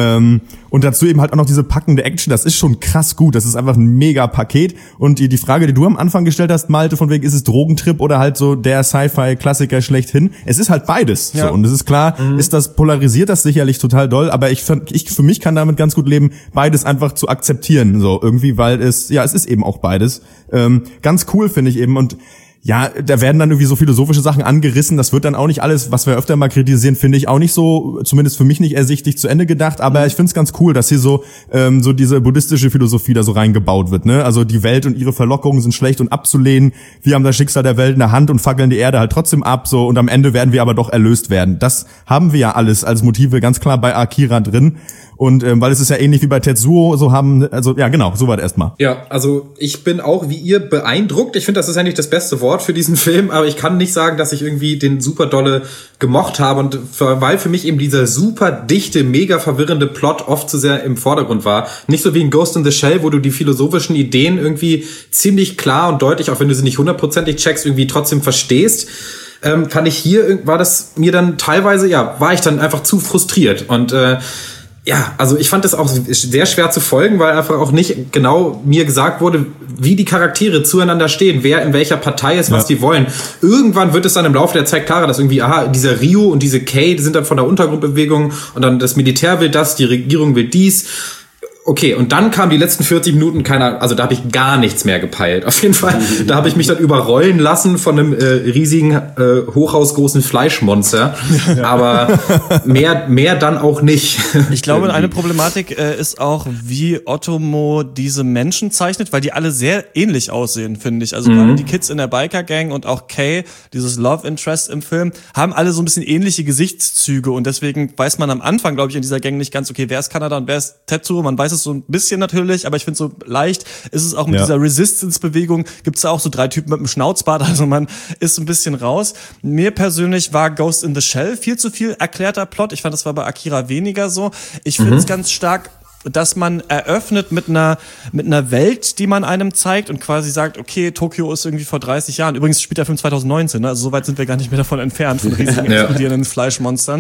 Und dazu eben halt auch noch diese packende Action, das ist schon krass gut, das ist einfach ein mega Paket. Und die Frage, die du am Anfang gestellt hast, Malte, von wegen, ist es Drogentrip oder halt so der Sci-Fi-Klassiker schlechthin? Es ist halt beides. Ja. So. Und es ist klar, polarisiert das sicherlich total doll, aber ich für mich kann damit ganz gut leben, beides einfach zu akzeptieren, so irgendwie, weil es ist eben auch beides. Ganz cool finde ich eben, und ja, da werden dann irgendwie so philosophische Sachen angerissen. Das wird dann auch nicht alles, was wir öfter mal kritisieren, finde ich auch nicht so, zumindest für mich nicht ersichtlich zu Ende gedacht. Aber ich finde es ganz cool, dass hier so diese buddhistische Philosophie da so reingebaut wird. Ne? Also die Welt und ihre Verlockungen sind schlecht und abzulehnen. Wir haben das Schicksal der Welt in der Hand und fackeln die Erde halt trotzdem ab. So, und am Ende werden wir aber doch erlöst werden. Das haben wir ja alles als Motive ganz klar bei Akira drin. Und weil es ist ja ähnlich wie bei Tetsuo, so haben, also ja genau, soweit erstmal. Ja, also ich bin auch wie ihr beeindruckt. Ich finde, das ist eigentlich das beste Wort für diesen Film, aber ich kann nicht sagen, dass ich irgendwie den super dolle gemocht habe, und weil für mich eben dieser super dichte, mega verwirrende Plot oft zu sehr im Vordergrund war. Nicht so wie in Ghost in the Shell, wo du die philosophischen Ideen irgendwie ziemlich klar und deutlich, auch wenn du sie nicht hundertprozentig checkst, irgendwie trotzdem verstehst. Fand ich hier, war das mir dann teilweise, war ich dann einfach zu frustriert, und ja, also ich fand das auch sehr schwer zu folgen, weil einfach auch nicht genau mir gesagt wurde, wie die Charaktere zueinander stehen, wer in welcher Partei ist, was die wollen. Irgendwann wird es dann im Laufe der Zeit klarer, dass irgendwie, dieser Ryu und diese Kay, die sind dann von der Untergrundbewegung, und dann das Militär will das, die Regierung will dies. Okay, und dann kamen die letzten 40 Minuten, also da habe ich gar nichts mehr gepeilt. Auf jeden Fall, da habe ich mich dann überrollen lassen von einem riesigen, hochhausgroßen Fleischmonster. Aber mehr dann auch nicht. Ich glaube, eine Problematik ist auch, wie Otomo diese Menschen zeichnet, weil die alle sehr ähnlich aussehen, finde ich. Also gerade die Kids in der Biker-Gang und auch Kay, dieses Love Interest im Film, haben alle so ein bisschen ähnliche Gesichtszüge, und deswegen weiß man am Anfang, glaube ich, in dieser Gang nicht ganz, okay, wer ist Kanada und wer ist Tetsuo. Man weiß es so ein bisschen natürlich, aber ich finde, so leicht ist es auch mit dieser Resistance-Bewegung, gibt es da auch so 3 Typen mit einem Schnauzbart, also man ist ein bisschen raus. Mir persönlich war Ghost in the Shell viel zu viel erklärter Plot. Ich fand, das war bei Akira weniger so. Ich finde es ganz stark, dass man eröffnet mit einer Welt, die man einem zeigt und quasi sagt, okay, Tokio ist irgendwie vor 30 Jahren. Übrigens spielt der Film 2019, ne? Also so weit sind wir gar nicht mehr davon entfernt, von riesigen explodierenden Fleischmonstern.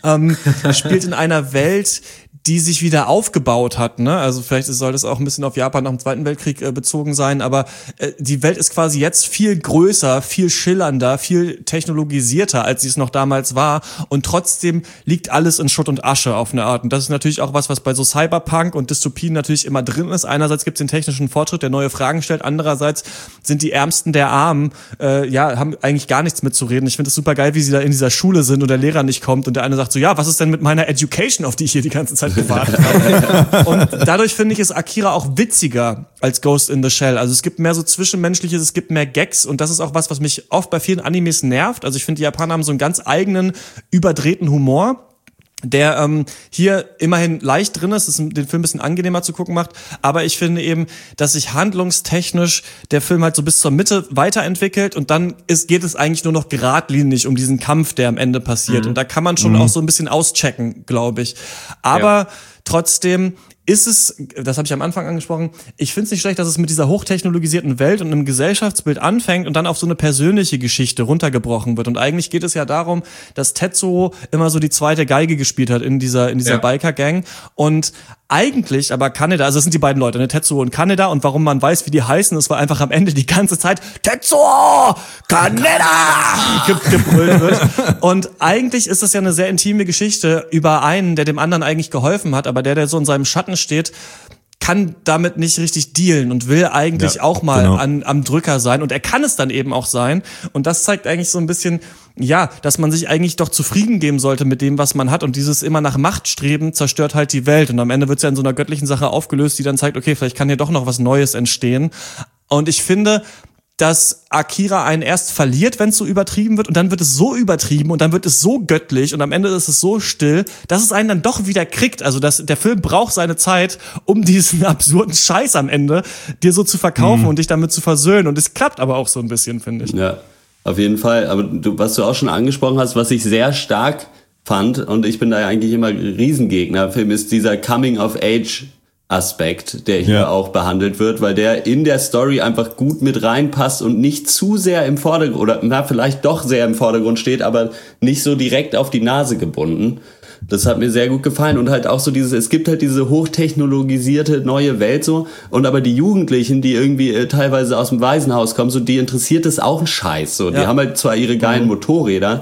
Spielt in einer Welt, die sich wieder aufgebaut hat, ne? Also vielleicht soll das auch ein bisschen auf Japan nach dem Zweiten Weltkrieg bezogen sein, aber die Welt ist quasi jetzt viel größer, viel schillernder, viel technologisierter, als sie es noch damals war, und trotzdem liegt alles in Schutt und Asche auf eine Art. Und das ist natürlich auch was bei so Cyberpunk und Dystopien natürlich immer drin ist. Einerseits gibt es den technischen Fortschritt, der neue Fragen stellt, andererseits sind die Ärmsten der Armen, haben eigentlich gar nichts mitzureden. Ich finde es super geil, wie sie da in dieser Schule sind und der Lehrer nicht kommt und der eine sagt so, ja, was ist denn mit meiner Education, auf die ich hier die ganze Zeit gewartet habe? Und dadurch finde ich, ist Akira auch witziger als Ghost in the Shell. Also es gibt mehr so Zwischenmenschliches, es gibt mehr Gags, und das ist auch was mich oft bei vielen Animes nervt. Also ich finde, die Japaner haben so einen ganz eigenen, überdrehten Humor, der hier immerhin leicht drin ist, den Film ein bisschen angenehmer zu gucken macht, aber ich finde eben, dass sich handlungstechnisch der Film halt so bis zur Mitte weiterentwickelt und dann geht es eigentlich nur noch geradlinig um diesen Kampf, der am Ende passiert und da kann man schon auch so ein bisschen auschecken, glaube ich. Aber trotzdem ist es, das habe ich am Anfang angesprochen, ich finde es nicht schlecht, dass es mit dieser hochtechnologisierten Welt und einem Gesellschaftsbild anfängt und dann auf so eine persönliche Geschichte runtergebrochen wird. Und eigentlich geht es ja darum, dass Tetsuo immer so die zweite Geige gespielt hat in dieser Biker-Gang. Und eigentlich aber Kaneda, also das sind die beiden Leute, ne, Tetsuo und Kaneda, und warum man weiß, wie die heißen, es war einfach am Ende die ganze Zeit Tetsuo Kaneda gebrüllt wird. Und eigentlich ist das ja eine sehr intime Geschichte über einen, der dem anderen eigentlich geholfen hat, aber der so in seinem Schatten steht, kann damit nicht richtig dealen und will eigentlich auch mal am Drücker sein, und er kann es dann eben auch sein, und das zeigt eigentlich so ein bisschen, ja, dass man sich eigentlich doch zufrieden geben sollte mit dem, was man hat, und dieses immer nach Macht streben zerstört halt die Welt, und am Ende wird es ja in so einer göttlichen Sache aufgelöst, die dann zeigt, okay, vielleicht kann hier doch noch was Neues entstehen. Und ich finde, dass Akira einen erst verliert, wenn es so übertrieben wird, und dann wird es so übertrieben und dann wird es so göttlich und am Ende ist es so still, dass es einen dann doch wieder kriegt. Also der Film braucht seine Zeit, um diesen absurden Scheiß am Ende dir so zu verkaufen und dich damit zu versöhnen, und es klappt aber auch so ein bisschen, finde ich. Ja, auf jeden Fall. Aber was du auch schon angesprochen hast, was ich sehr stark fand, und ich bin da ja eigentlich immer Riesengegner, Film ist dieser Coming-of-Age Aspekt, der hier auch behandelt wird, weil der in der Story einfach gut mit reinpasst und nicht zu sehr im Vordergrund, oder vielleicht doch sehr im Vordergrund steht, aber nicht so direkt auf die Nase gebunden. Das hat mir sehr gut gefallen, und halt auch so es gibt halt diese hochtechnologisierte neue Welt so, und aber die Jugendlichen, die irgendwie teilweise aus dem Waisenhaus kommen, so, die interessiert es auch ein Scheiß, so. Die haben halt zwar ihre geilen Motorräder,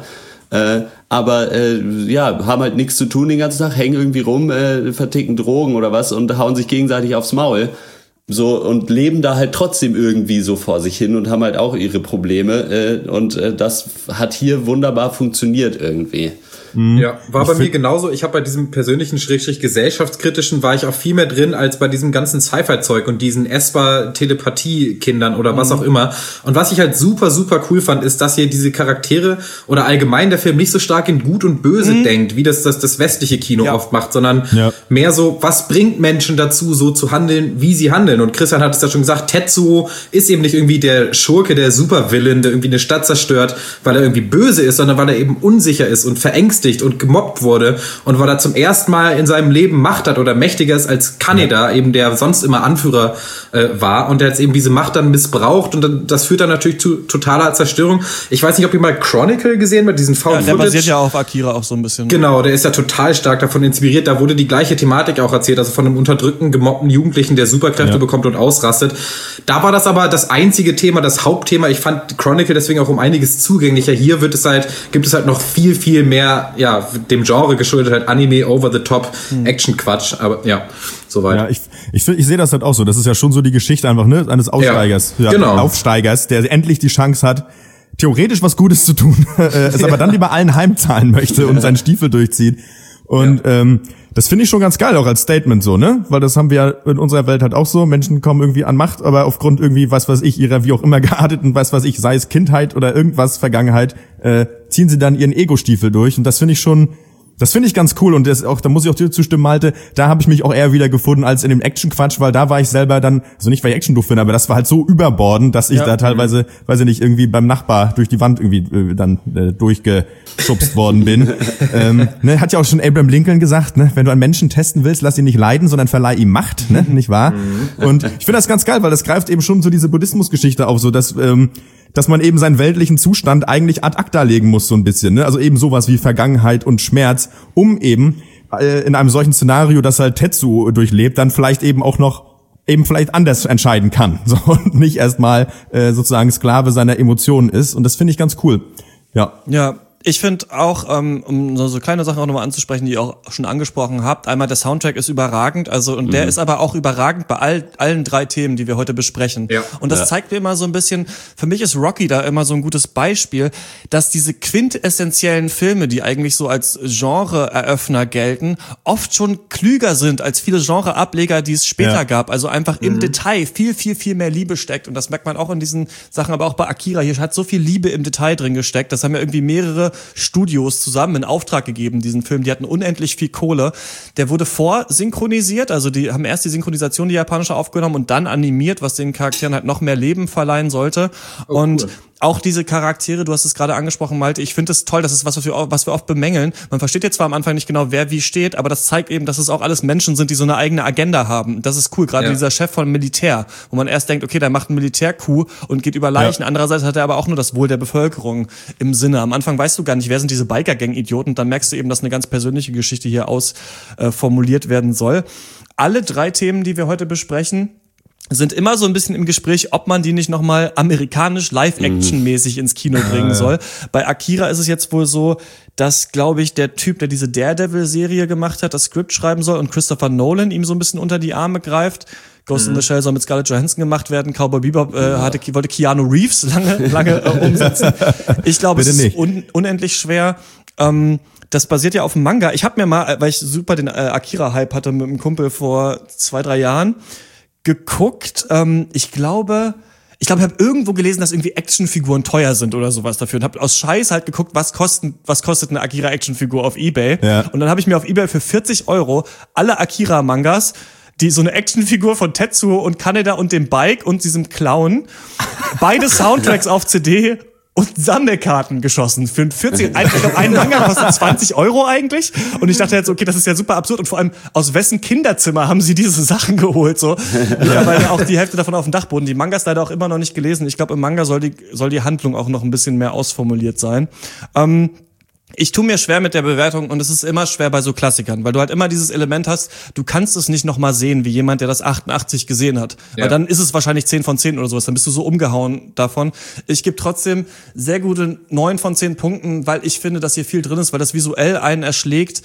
aber haben halt nichts zu tun den ganzen Tag, hängen irgendwie rum, verticken Drogen oder was und hauen sich gegenseitig aufs Maul. So, und leben da halt trotzdem irgendwie so vor sich hin und haben halt auch ihre Probleme. Das hat hier wunderbar funktioniert irgendwie. Ja, war bei mir genauso. Ich habe bei diesem persönlichen gesellschaftskritischen war ich auch viel mehr drin als bei diesem ganzen Sci-Fi-Zeug und diesen Esper-Telepathie-Kindern oder was auch immer. Und was ich halt super, super cool fand, ist, dass hier diese Charaktere oder allgemein der Film nicht so stark in Gut und Böse denkt, wie das westliche Kino oft macht, sondern mehr so, was bringt Menschen dazu, so zu handeln, wie sie handeln. Und Christian hat es ja schon gesagt, Tetsuo ist eben nicht irgendwie der Schurke, der Supervillain, der irgendwie eine Stadt zerstört, weil er irgendwie böse ist, sondern weil er eben unsicher ist und verängstigt und gemobbt wurde, und weil er zum ersten Mal in seinem Leben Macht hat oder mächtiger ist als Kaneda, eben der sonst immer Anführer war, und der jetzt eben diese Macht dann missbraucht, und das führt dann natürlich zu totaler Zerstörung. Ich weiß nicht, ob ihr mal Chronicle gesehen habt, diesen Found Footage. Der basiert ja auf Akira auch so ein bisschen. Genau, der ist ja total stark davon inspiriert. Da wurde die gleiche Thematik auch erzählt, also von einem unterdrückten, gemobbten Jugendlichen, der Superkräfte bekommt und ausrastet. Da war das aber das einzige Thema, das Hauptthema. Ich fand Chronicle deswegen auch um einiges zugänglicher. Hier gibt es halt noch viel, viel mehr, dem Genre geschuldet, halt Anime, Over-the-Top, Action-Quatsch, aber soweit. Ja, ich sehe das halt auch so. Das ist ja schon so die Geschichte einfach, ne, eines Aussteigers, Aufsteigers, der endlich die Chance hat, theoretisch was Gutes zu tun, es aber dann lieber allen heimzahlen möchte und seinen Stiefel durchzieht. Und das finde ich schon ganz geil, auch als Statement so, ne? Weil das haben wir ja in unserer Welt halt auch so. Menschen kommen irgendwie an Macht, aber aufgrund irgendwie, ihrer wie auch immer gearteten, sei es Kindheit oder irgendwas, Vergangenheit, ziehen sie dann ihren Ego-Stiefel durch. Und das finde ich ganz cool, und da muss ich auch dir zustimmen, Malte, da habe ich mich auch eher wieder gefunden als in dem Action-Quatsch, weil da war ich selber dann, also nicht weil ich Action doof finde, aber das war halt so überbordend, dass ich da teilweise, weiß ich nicht, irgendwie beim Nachbar durch die Wand irgendwie dann durchgeschubst worden bin. Hat ja auch schon Abraham Lincoln gesagt, ne, wenn du einen Menschen testen willst, lass ihn nicht leiden, sondern verleih ihm Macht, ne, nicht wahr? Und ich finde das ganz geil, weil das greift eben schon so diese Buddhismus-Geschichte auf, so dass man eben seinen weltlichen Zustand eigentlich ad acta legen muss, so ein bisschen, ne? Also eben sowas wie Vergangenheit und Schmerz, um eben in einem solchen Szenario, das halt Tetsuo durchlebt, dann vielleicht eben auch noch vielleicht anders entscheiden kann, so, und nicht erstmal sozusagen Sklave seiner Emotionen ist, und das finde ich ganz cool. Ja. Ich finde auch, um so kleine Sachen auch nochmal anzusprechen, die ihr auch schon angesprochen habt, einmal der Soundtrack ist überragend, also, und der ist aber auch überragend bei allen 3 Themen, die wir heute besprechen. Ja. Und das zeigt mir immer so ein bisschen, für mich ist Rocky da immer so ein gutes Beispiel, dass diese quintessentiellen Filme, die eigentlich so als Genre-Eröffner gelten, oft schon klüger sind als viele Genre-Ableger, die es später gab. Also einfach im Detail viel, viel, viel mehr Liebe steckt, und das merkt man auch in diesen Sachen, aber auch bei Akira, hier hat so viel Liebe im Detail drin gesteckt, das haben ja irgendwie mehrere Studios zusammen in Auftrag gegeben, diesen Film. Die hatten unendlich viel Kohle. Der wurde vorsynchronisiert, also die haben erst die Synchronisation, die japanische, aufgenommen und dann animiert, was den Charakteren halt noch mehr Leben verleihen sollte. Oh, und cool. Auch diese Charaktere, du hast es gerade angesprochen, Malte, ich finde es toll, das ist was wir oft bemängeln. Man versteht jetzt zwar am Anfang nicht genau, wer wie steht, aber das zeigt eben, dass es auch alles Menschen sind, die so eine eigene Agenda haben. Das ist cool, gerade dieser Chef von Militär, wo man erst denkt, okay, der macht einen Militärcoup und geht über Leichen. Ja. Andererseits hat er aber auch nur das Wohl der Bevölkerung im Sinne. Am Anfang weißt du gar nicht, wer sind diese Biker-Gang-Idioten, dann merkst du eben, dass eine ganz persönliche Geschichte hier ausformuliert werden soll. Alle 3 Themen, die wir heute besprechen, sind immer so ein bisschen im Gespräch, ob man die nicht nochmal amerikanisch Live-Action-mäßig ins Kino bringen soll. Bei Akira ist es jetzt wohl so, dass, glaube ich, der Typ, der diese Daredevil-Serie gemacht hat, das Skript schreiben soll und Christopher Nolan ihm so ein bisschen unter die Arme greift. Ghost in the Shell soll mit Scarlett Johansson gemacht werden. Cowboy Bebop wollte Keanu Reeves lange umsetzen. Ich glaube, es ist unendlich schwer. Das basiert ja auf dem Manga. Ich habe mir mal, weil ich super den Akira-Hype hatte mit einem Kumpel vor 2-3 Jahren, geguckt. Ich glaube, ich habe irgendwo gelesen, dass irgendwie Actionfiguren teuer sind oder sowas dafür und habe aus Scheiß halt geguckt, was kostet eine Akira Actionfigur auf eBay. Ja. Und dann habe ich mir auf eBay für 40 € alle Akira Mangas, die so eine Actionfigur von Tetsuo und Kaneda und dem Bike und diesem Clown, beide Soundtracks auf CD und Sammelkarten geschossen für 40. Ich glaube, ein Manga kostet 20 € eigentlich. Und ich dachte jetzt, okay, das ist ja super absurd. Und vor allem, aus wessen Kinderzimmer haben sie diese Sachen geholt? So, weil auch die Hälfte davon auf dem Dachboden. Die Mangas leider auch immer noch nicht gelesen. Ich glaube, im Manga soll die Handlung auch noch ein bisschen mehr ausformuliert sein. Ich tue mir schwer mit der Bewertung und es ist immer schwer bei so Klassikern, weil du halt immer dieses Element hast, du kannst es nicht nochmal sehen, wie jemand, der das 88 gesehen hat. Ja. Weil dann ist es wahrscheinlich 10 von 10 oder sowas, dann bist du so umgehauen davon. Ich gebe trotzdem sehr gute 9 von 10 Punkten, weil ich finde, dass hier viel drin ist, weil das visuell einen erschlägt.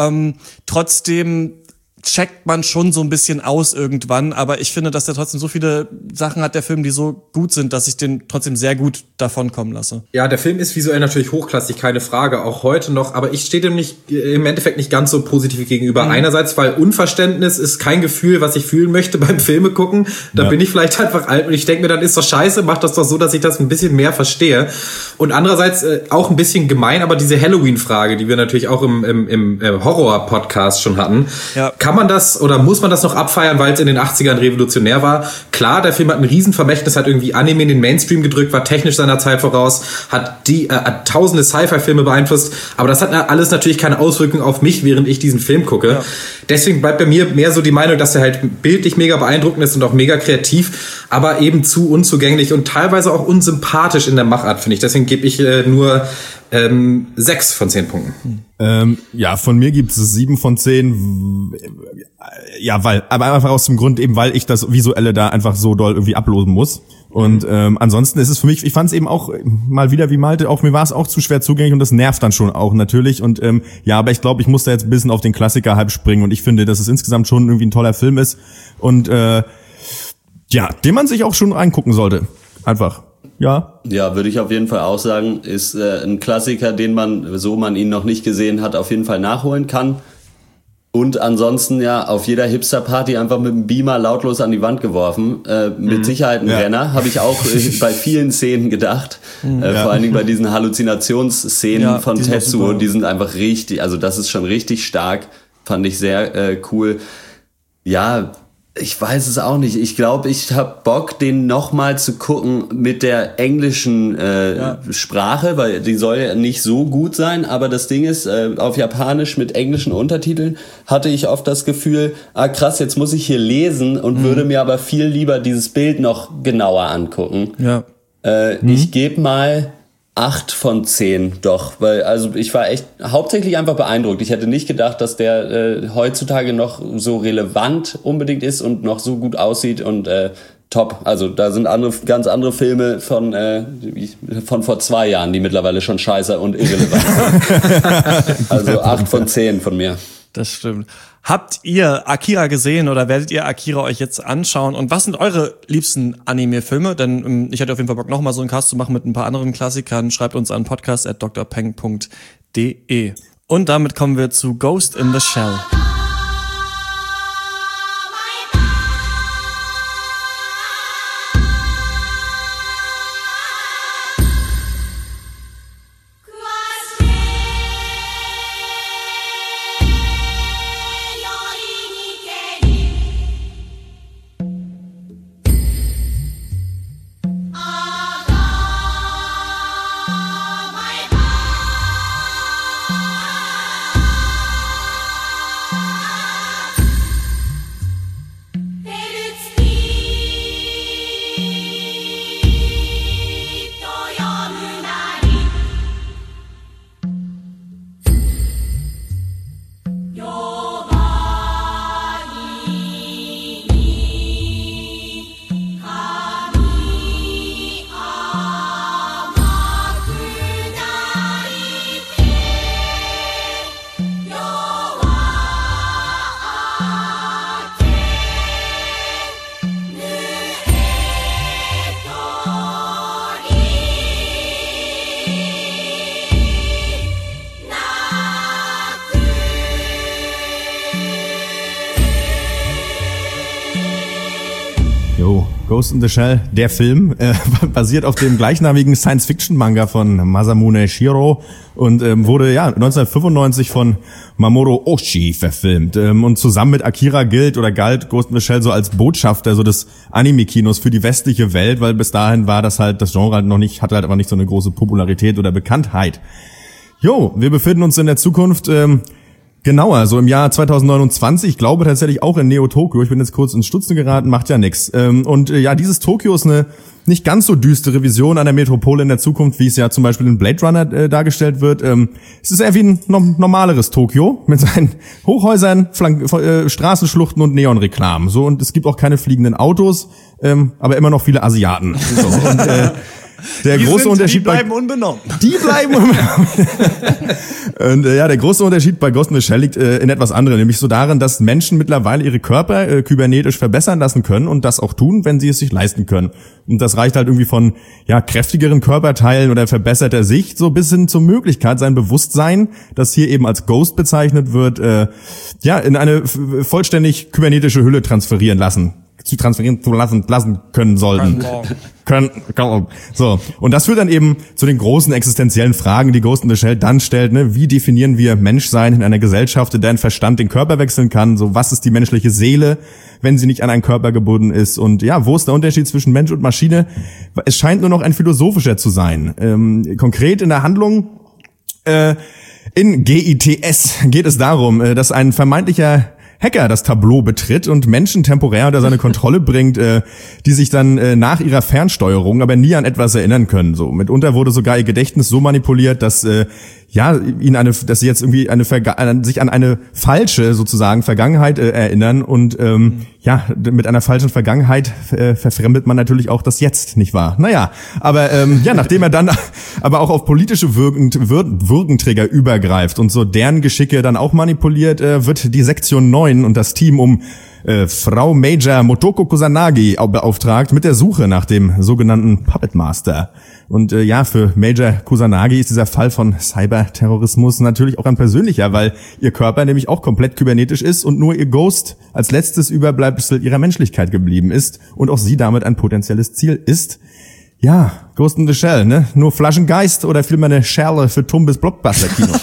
Trotzdem checkt man schon so ein bisschen aus irgendwann, aber ich finde, dass der trotzdem so viele Sachen hat, der Film, die so gut sind, dass ich den trotzdem sehr gut davon kommen lasse. Ja, der Film ist visuell natürlich hochklassig, keine Frage, auch heute noch, aber ich stehe dem im Endeffekt nicht ganz so positiv gegenüber. Einerseits, weil Unverständnis ist kein Gefühl, was ich fühlen möchte beim Filme gucken. Da bin ich vielleicht einfach alt und ich denke mir, dann ist doch scheiße, mach das doch so, dass ich das ein bisschen mehr verstehe. Und andererseits auch ein bisschen gemein, aber diese Halloween-Frage, die wir natürlich auch im Horror-Podcast schon hatten, kann man das oder muss man das noch abfeiern, weil es in den 80ern revolutionär war? Klar, der Film hat ein Riesenvermächtnis, hat irgendwie Anime in den Mainstream gedrückt, war technisch seiner Zeit voraus, hat tausende Sci-Fi-Filme beeinflusst, aber das hat alles natürlich keine Auswirkung auf mich, während ich diesen Film gucke. Ja. Deswegen bleibt bei mir mehr so die Meinung, dass er halt bildlich mega beeindruckend ist und auch mega kreativ, aber eben zu unzugänglich und teilweise auch unsympathisch in der Machart, finde ich. Deswegen gebe ich nur 6 von 10 Punkten. Ja, von mir gibt es 7 von 10. Ja, aber einfach aus dem Grund eben, weil ich das Visuelle da einfach so doll irgendwie ablosen muss. Und ansonsten ist es für mich, ich fand es eben auch mal wieder wie Malte, auch mir war es auch zu schwer zugänglich und das nervt dann schon auch natürlich. Und ja, aber ich glaube, ich muss da jetzt ein bisschen auf den Klassiker-Hype springen und ich finde, dass es insgesamt schon irgendwie ein toller Film ist und ja, den man sich auch schon angucken sollte. Einfach. Ja. Ja, würde ich auf jeden Fall auch sagen, ist ein Klassiker, den man, so man ihn noch nicht gesehen hat, auf jeden Fall nachholen kann. Und ansonsten ja auf jeder Hipster-Party einfach mit dem Beamer lautlos an die Wand geworfen. Mit Sicherheit ein Renner, habe ich auch bei vielen Szenen gedacht. Vor allen Dingen bei diesen Halluzinationsszenen von Tetsuo, die sind einfach richtig, also das ist schon richtig stark, fand ich sehr cool. Ja, ich weiß es auch nicht. Ich glaube, ich habe Bock, den nochmal zu gucken mit der englischen Sprache, weil die soll ja nicht so gut sein, aber das Ding ist, auf Japanisch mit englischen Untertiteln hatte ich oft das Gefühl, krass, jetzt muss ich hier lesen und würde mir aber viel lieber dieses Bild noch genauer angucken. Ja. Ich gebe mal 8 von 10 doch, weil also ich war echt hauptsächlich einfach beeindruckt. Ich hätte nicht gedacht, dass der heutzutage noch so relevant unbedingt ist und noch so gut aussieht und top. Also da sind ganz andere Filme von vor 2 Jahren, die mittlerweile schon scheiße und irrelevant sind. Also 8 von 10 von mir. Das stimmt. Habt ihr Akira gesehen oder werdet ihr Akira euch jetzt anschauen? Und was sind eure liebsten Anime-Filme? Denn ich hätte auf jeden Fall Bock, nochmal so einen Cast zu machen mit ein paar anderen Klassikern. Schreibt uns an podcast@drpeng.de. Und damit kommen wir zu Ghost in the Shell. Jo, Ghost in the Shell, der Film, basiert auf dem gleichnamigen Science-Fiction-Manga von Masamune Shirow und wurde 1995 von Mamoru Oshii verfilmt. Und zusammen mit Akira galt Ghost in the Shell so als Botschafter so des Anime-Kinos für die westliche Welt, weil bis dahin war das Genre halt hatte halt aber nicht so eine große Popularität oder Bekanntheit. Jo, wir befinden uns in der Zukunft, genauer, so im Jahr 2029, ich glaube tatsächlich auch in Neo-Tokyo. Ich bin jetzt kurz ins Stutzen geraten, macht ja nix. Dieses Tokyo ist eine nicht ganz so düstere Vision einer Metropole in der Zukunft, wie es ja zum Beispiel in Blade Runner dargestellt wird. Es ist eher wie ein normaleres Tokyo mit seinen Hochhäusern, Straßenschluchten und Neonreklamen. So, und es gibt auch keine fliegenden Autos, aber immer noch viele Asiaten. So, und der große Unterschied die bleiben unbenommen. Die bleiben unbenommen. Und der große Unterschied bei Ghost in the Shell liegt in etwas anderem, nämlich so darin, dass Menschen mittlerweile ihre Körper kybernetisch verbessern lassen können und das auch tun, wenn sie es sich leisten können. Und das reicht halt irgendwie von kräftigeren Körperteilen oder verbesserter Sicht so bis hin zur Möglichkeit, sein Bewusstsein, das hier eben als Ghost bezeichnet wird, in eine vollständig kybernetische Hülle transferieren lassen können sollten. So. Und das führt dann eben zu den großen existenziellen Fragen, die Ghost in the Shell dann stellt, ne? Wie definieren wir Menschsein in einer Gesellschaft, in der ein Verstand den Körper wechseln kann? So, was ist die menschliche Seele, wenn sie nicht an einen Körper gebunden ist? Und wo ist der Unterschied zwischen Mensch und Maschine? Es scheint nur noch ein philosophischer zu sein. Konkret in der Handlung, in GITS geht es darum, dass ein vermeintlicher Hacker das Tableau betritt und Menschen temporär unter seine Kontrolle bringt, die sich dann nach ihrer Fernsteuerung aber nie an etwas erinnern können. So, mitunter wurde sogar ihr Gedächtnis so manipuliert, dass dass sie jetzt irgendwie sich an eine falsche sozusagen Vergangenheit erinnern und mit einer falschen Vergangenheit verfremdet man natürlich auch das Jetzt, nicht wahr? Naja, aber nachdem er dann aber auch auf politische Würdenträger übergreift und so deren Geschicke dann auch manipuliert, wird die Sektion 9 und das Team um Frau Major Motoko Kusanagi beauftragt mit der Suche nach dem sogenannten Puppet Master. Und für Major Kusanagi ist dieser Fall von Cyberterrorismus natürlich auch ein persönlicher, weil ihr Körper nämlich auch komplett kybernetisch ist und nur ihr Ghost als letztes Überbleibsel ihrer Menschlichkeit geblieben ist und auch sie damit ein potenzielles Ziel ist. Ja, Ghost in the Shell, ne? Nur Flaschengeist oder vielmehr eine Scherle für Tumbes Blockbuster-Kino.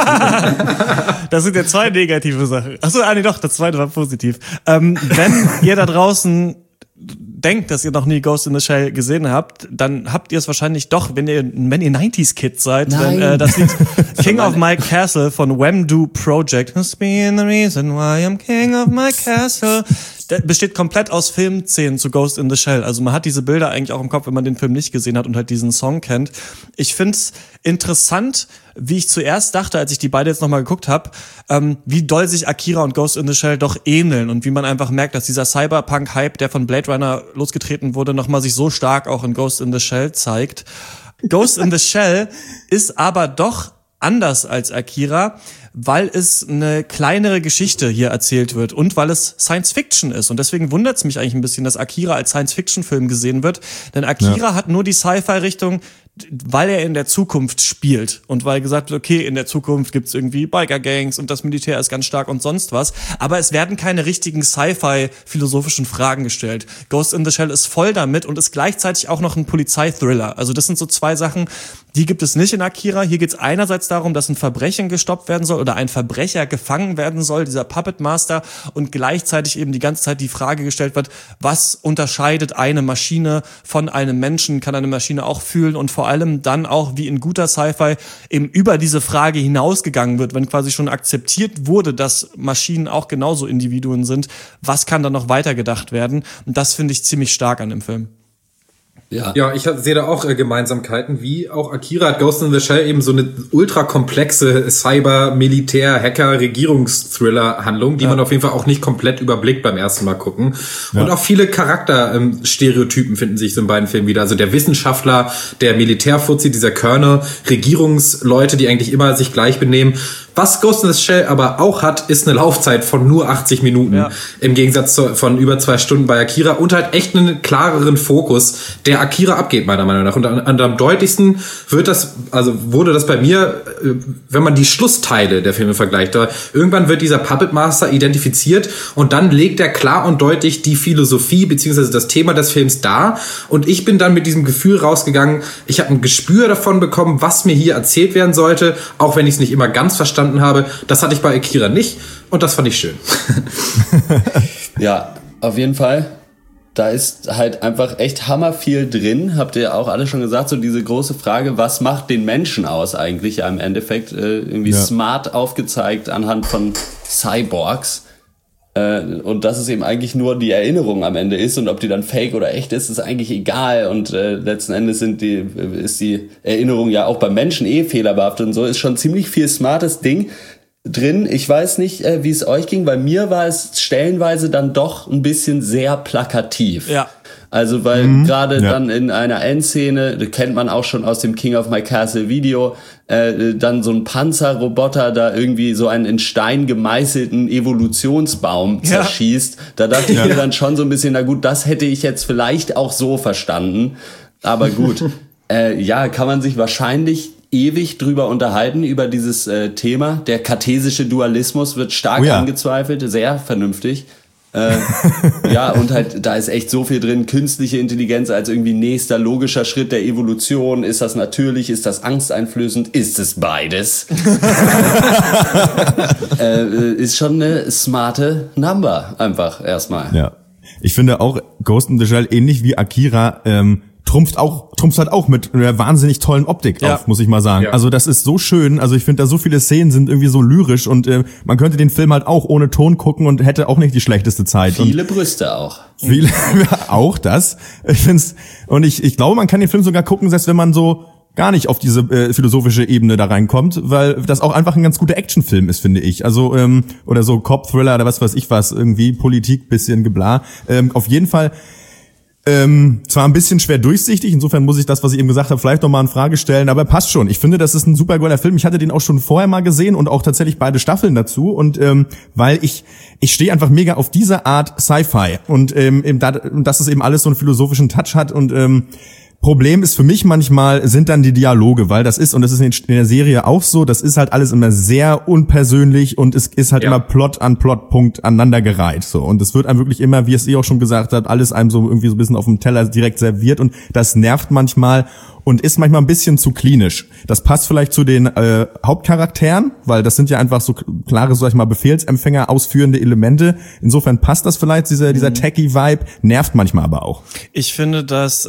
Das sind ja zwei negative Sachen. Achso, doch, das zweite war positiv. Wenn ihr da draußen denkt, dass ihr noch nie Ghost in the Shell gesehen habt, dann habt ihr es wahrscheinlich doch, wenn ihr 90s-Kids seid. Denn, das Lied King of My Castle von Wemdu Project. Must be the reason why I'm king of my castle. Der besteht komplett aus Filmszenen zu Ghost in the Shell. Also man hat diese Bilder eigentlich auch im Kopf, wenn man den Film nicht gesehen hat und halt diesen Song kennt. Ich find's interessant, wie ich zuerst dachte, als ich die beide jetzt nochmal geguckt habe, wie doll sich Akira und Ghost in the Shell doch ähneln und wie man einfach merkt, dass dieser Cyberpunk-Hype, der von Blade Runner losgetreten wurde, nochmal sich so stark auch in Ghost in the Shell zeigt. Ghost in the Shell ist aber doch anders als Akira, weil es eine kleinere Geschichte hier erzählt wird und weil es Science-Fiction ist. Und deswegen wundert es mich eigentlich ein bisschen, dass Akira als Science-Fiction-Film gesehen wird. Denn Akira hat nur die Sci-Fi-Richtung, weil er in der Zukunft spielt und weil gesagt wird, okay, in der Zukunft gibt's irgendwie Biker-Gangs und das Militär ist ganz stark und sonst was. Aber es werden keine richtigen Sci-Fi-philosophischen Fragen gestellt. Ghost in the Shell ist voll damit und ist gleichzeitig auch noch ein Polizeithriller. Also das sind so zwei Sachen, die gibt es nicht in Akira. Hier geht's einerseits darum, dass ein Verbrechen gestoppt werden soll oder ein Verbrecher gefangen werden soll, dieser Puppet Master, und gleichzeitig eben die ganze Zeit die Frage gestellt wird, was unterscheidet eine Maschine von einem Menschen? Kann eine Maschine auch fühlen? Und vor allem dann auch, wie in guter Sci-Fi eben über diese Frage hinausgegangen wird, wenn quasi schon akzeptiert wurde, dass Maschinen auch genauso Individuen sind. Was kann da noch weitergedacht werden? Und das finde ich ziemlich stark an dem Film. Ja, ich sehe da auch Gemeinsamkeiten, wie auch Akira hat Ghost in the Shell eben so eine ultra komplexe Cyber-Militär-Hacker-Regierungsthriller-Handlung, die man auf jeden Fall auch nicht komplett überblickt beim ersten Mal gucken. Ja. Und auch viele Charakterstereotypen finden sich so in beiden Filmen wieder. Also der Wissenschaftler, der Militärfuzzi, dieser Colonel, Regierungsleute, die eigentlich immer sich gleich benehmen, Was Ghost in the Shell aber auch hat, ist eine Laufzeit von nur 80 Minuten. Im Gegensatz von über 2 Stunden bei Akira und halt echt einen klareren Fokus, der Akira abgeht, meiner Meinung nach. Und am deutlichsten wurde das bei mir, wenn man die Schlussteile der Filme vergleicht. Da irgendwann wird dieser Puppet Master identifiziert und dann legt er klar und deutlich die Philosophie bzw. das Thema des Films dar. Und ich bin dann mit diesem Gefühl rausgegangen, ich habe ein Gespür davon bekommen, was mir hier erzählt werden sollte, auch wenn ich es nicht immer ganz verstanden habe. Das hatte ich bei Akira nicht und das fand ich schön. Ja, auf jeden Fall. Da ist halt einfach echt hammer viel drin. Habt ihr auch alle schon gesagt, so diese große Frage, was macht den Menschen aus eigentlich? Ja, im Endeffekt irgendwie smart aufgezeigt anhand von Cyborgs. Und dass es eben eigentlich nur die Erinnerung am Ende ist und ob die dann fake oder echt ist eigentlich egal. Und letzten Endes ist die Erinnerung ja auch beim Menschen fehlerbehaftet und so. Ist schon ziemlich viel smartes Ding drin. Ich weiß nicht, wie es euch ging. Bei mir war es stellenweise dann doch ein bisschen sehr plakativ. Ja. Also weil gerade dann in einer Endszene, das kennt man auch schon aus dem King of My Castle Video, dann so ein Panzerroboter da irgendwie so einen in Stein gemeißelten Evolutionsbaum zerschießt. Da dachte ich mir dann schon so ein bisschen, na gut, das hätte ich jetzt vielleicht auch so verstanden. Aber gut, kann man sich wahrscheinlich ewig drüber unterhalten, über dieses Thema. Der kartesische Dualismus wird stark angezweifelt, sehr vernünftig. Und halt, da ist echt so viel drin. Künstliche Intelligenz als irgendwie nächster logischer Schritt der Evolution. Ist das natürlich? Ist das angsteinflößend? Ist es beides? Ist schon eine smarte Number, einfach erstmal. Ja. Ich finde auch Ghost in the Shell ähnlich wie Akira, trumpft halt auch mit einer wahnsinnig tollen Optik auf, muss ich mal sagen. Ja. Also das ist so schön, also ich finde da so viele Szenen sind irgendwie so lyrisch und man könnte den Film halt auch ohne Ton gucken und hätte auch nicht die schlechteste Zeit. Viele Brüste auch. Viele, auch das. Ich find's, und ich glaube, man kann den Film sogar gucken, selbst wenn man so gar nicht auf diese philosophische Ebene da reinkommt, weil das auch einfach ein ganz guter Actionfilm ist, finde ich. Also oder so Cop-Thriller oder was weiß ich was, irgendwie Politik, bisschen gebla. Auf jeden Fall zwar ein bisschen schwer durchsichtig, insofern muss ich das, was ich eben gesagt habe, vielleicht nochmal in Frage stellen, aber passt schon. Ich finde, das ist ein super geiler Film. Ich hatte den auch schon vorher mal gesehen und auch tatsächlich beide Staffeln dazu und weil ich stehe einfach mega auf diese Art Sci-Fi und dass es eben alles so einen philosophischen Touch hat und Problem ist für mich manchmal sind dann die Dialoge, weil das ist, und das ist in der Serie auch so, das ist halt alles immer sehr unpersönlich und es ist halt immer Plot an Plotpunkt aneinandergereiht, so. Und es wird einem wirklich immer, wie es auch schon gesagt hat, alles einem so irgendwie so ein bisschen auf dem Teller direkt serviert und das nervt manchmal und ist manchmal ein bisschen zu klinisch. Das passt vielleicht zu den Hauptcharakteren, weil das sind ja einfach so klare, sag ich mal, Befehlsempfänger, ausführende Elemente. Insofern passt das vielleicht, dieser Techie-Vibe, nervt manchmal aber auch. Ich finde, dass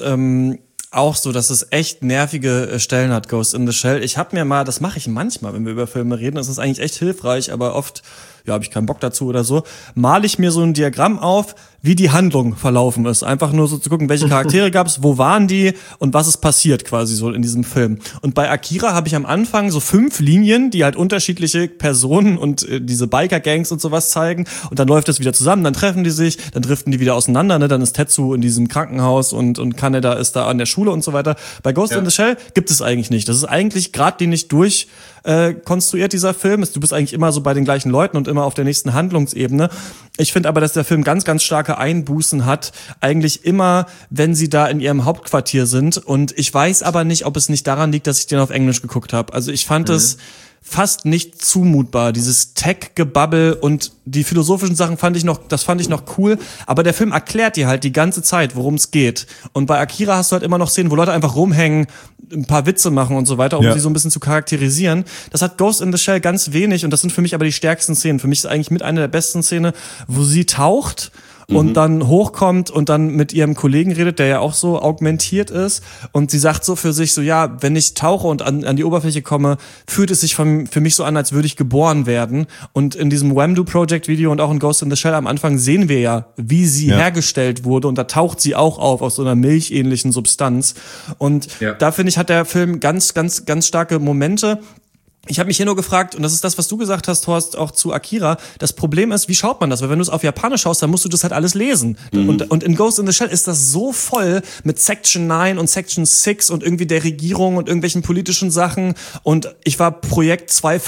auch so, dass es echt nervige Stellen hat, Ghost in the Shell. Ich habe mir mal, das mache ich manchmal, wenn wir über Filme reden, das ist eigentlich echt hilfreich, aber oft, habe ich keinen Bock dazu oder so, male ich mir so ein Diagramm auf, wie die Handlung verlaufen ist. Einfach nur so zu gucken, welche Charaktere gab's, wo waren die und was ist passiert quasi so in diesem Film. Und bei Akira habe ich am Anfang so 5 Linien, die halt unterschiedliche Personen und diese Biker-Gangs und sowas zeigen. Und dann läuft das wieder zusammen, dann treffen die sich, dann driften die wieder auseinander, ne? Dann ist Tetsu in diesem Krankenhaus und Kaneda ist da an der Schule und so weiter. Bei Ghost in the Shell gibt es eigentlich nicht. Das ist eigentlich geradlinig durch konstruiert, dieser Film. Du bist eigentlich immer so bei den gleichen Leuten und immer auf der nächsten Handlungsebene. Ich finde aber, dass der Film ganz, ganz starke Einbußen hat, eigentlich immer, wenn sie da in ihrem Hauptquartier sind. Und ich weiß aber nicht, ob es nicht daran liegt, dass ich den auf Englisch geguckt habe. Also ich fand es fast nicht zumutbar, dieses Tech-Gebabbel und die philosophischen Sachen fand ich noch cool, aber der Film erklärt dir halt die ganze Zeit, worum es geht. Und bei Akira hast du halt immer noch Szenen, wo Leute einfach rumhängen, ein paar Witze machen und so weiter, um sie so ein bisschen zu charakterisieren. Das hat Ghost in the Shell ganz wenig und das sind für mich aber die stärksten Szenen. Für mich ist eigentlich mit einer der besten Szenen, wo sie taucht und dann hochkommt und dann mit ihrem Kollegen redet, der ja auch so augmentiert ist. Und sie sagt so für sich so, ja, wenn ich tauche und an die Oberfläche komme, fühlt es sich für mich so an, als würde ich geboren werden. Und in diesem Wamdu-Project-Video und auch in Ghost in the Shell am Anfang sehen wir ja, wie sie hergestellt wurde. Und da taucht sie auch auf aus so einer milchähnlichen Substanz. Und da finde ich, hat der Film ganz, ganz, ganz starke Momente. Ich habe mich hier nur gefragt, und das ist das, was du gesagt hast, Horst, auch zu Akira, das Problem ist, wie schaut man das? Weil wenn du es auf Japanisch schaust, dann musst du das halt alles lesen. Und in Ghost in the Shell ist das so voll mit Section 9 und Section 6 und irgendwie der Regierung und irgendwelchen politischen Sachen. Und ich war Projekt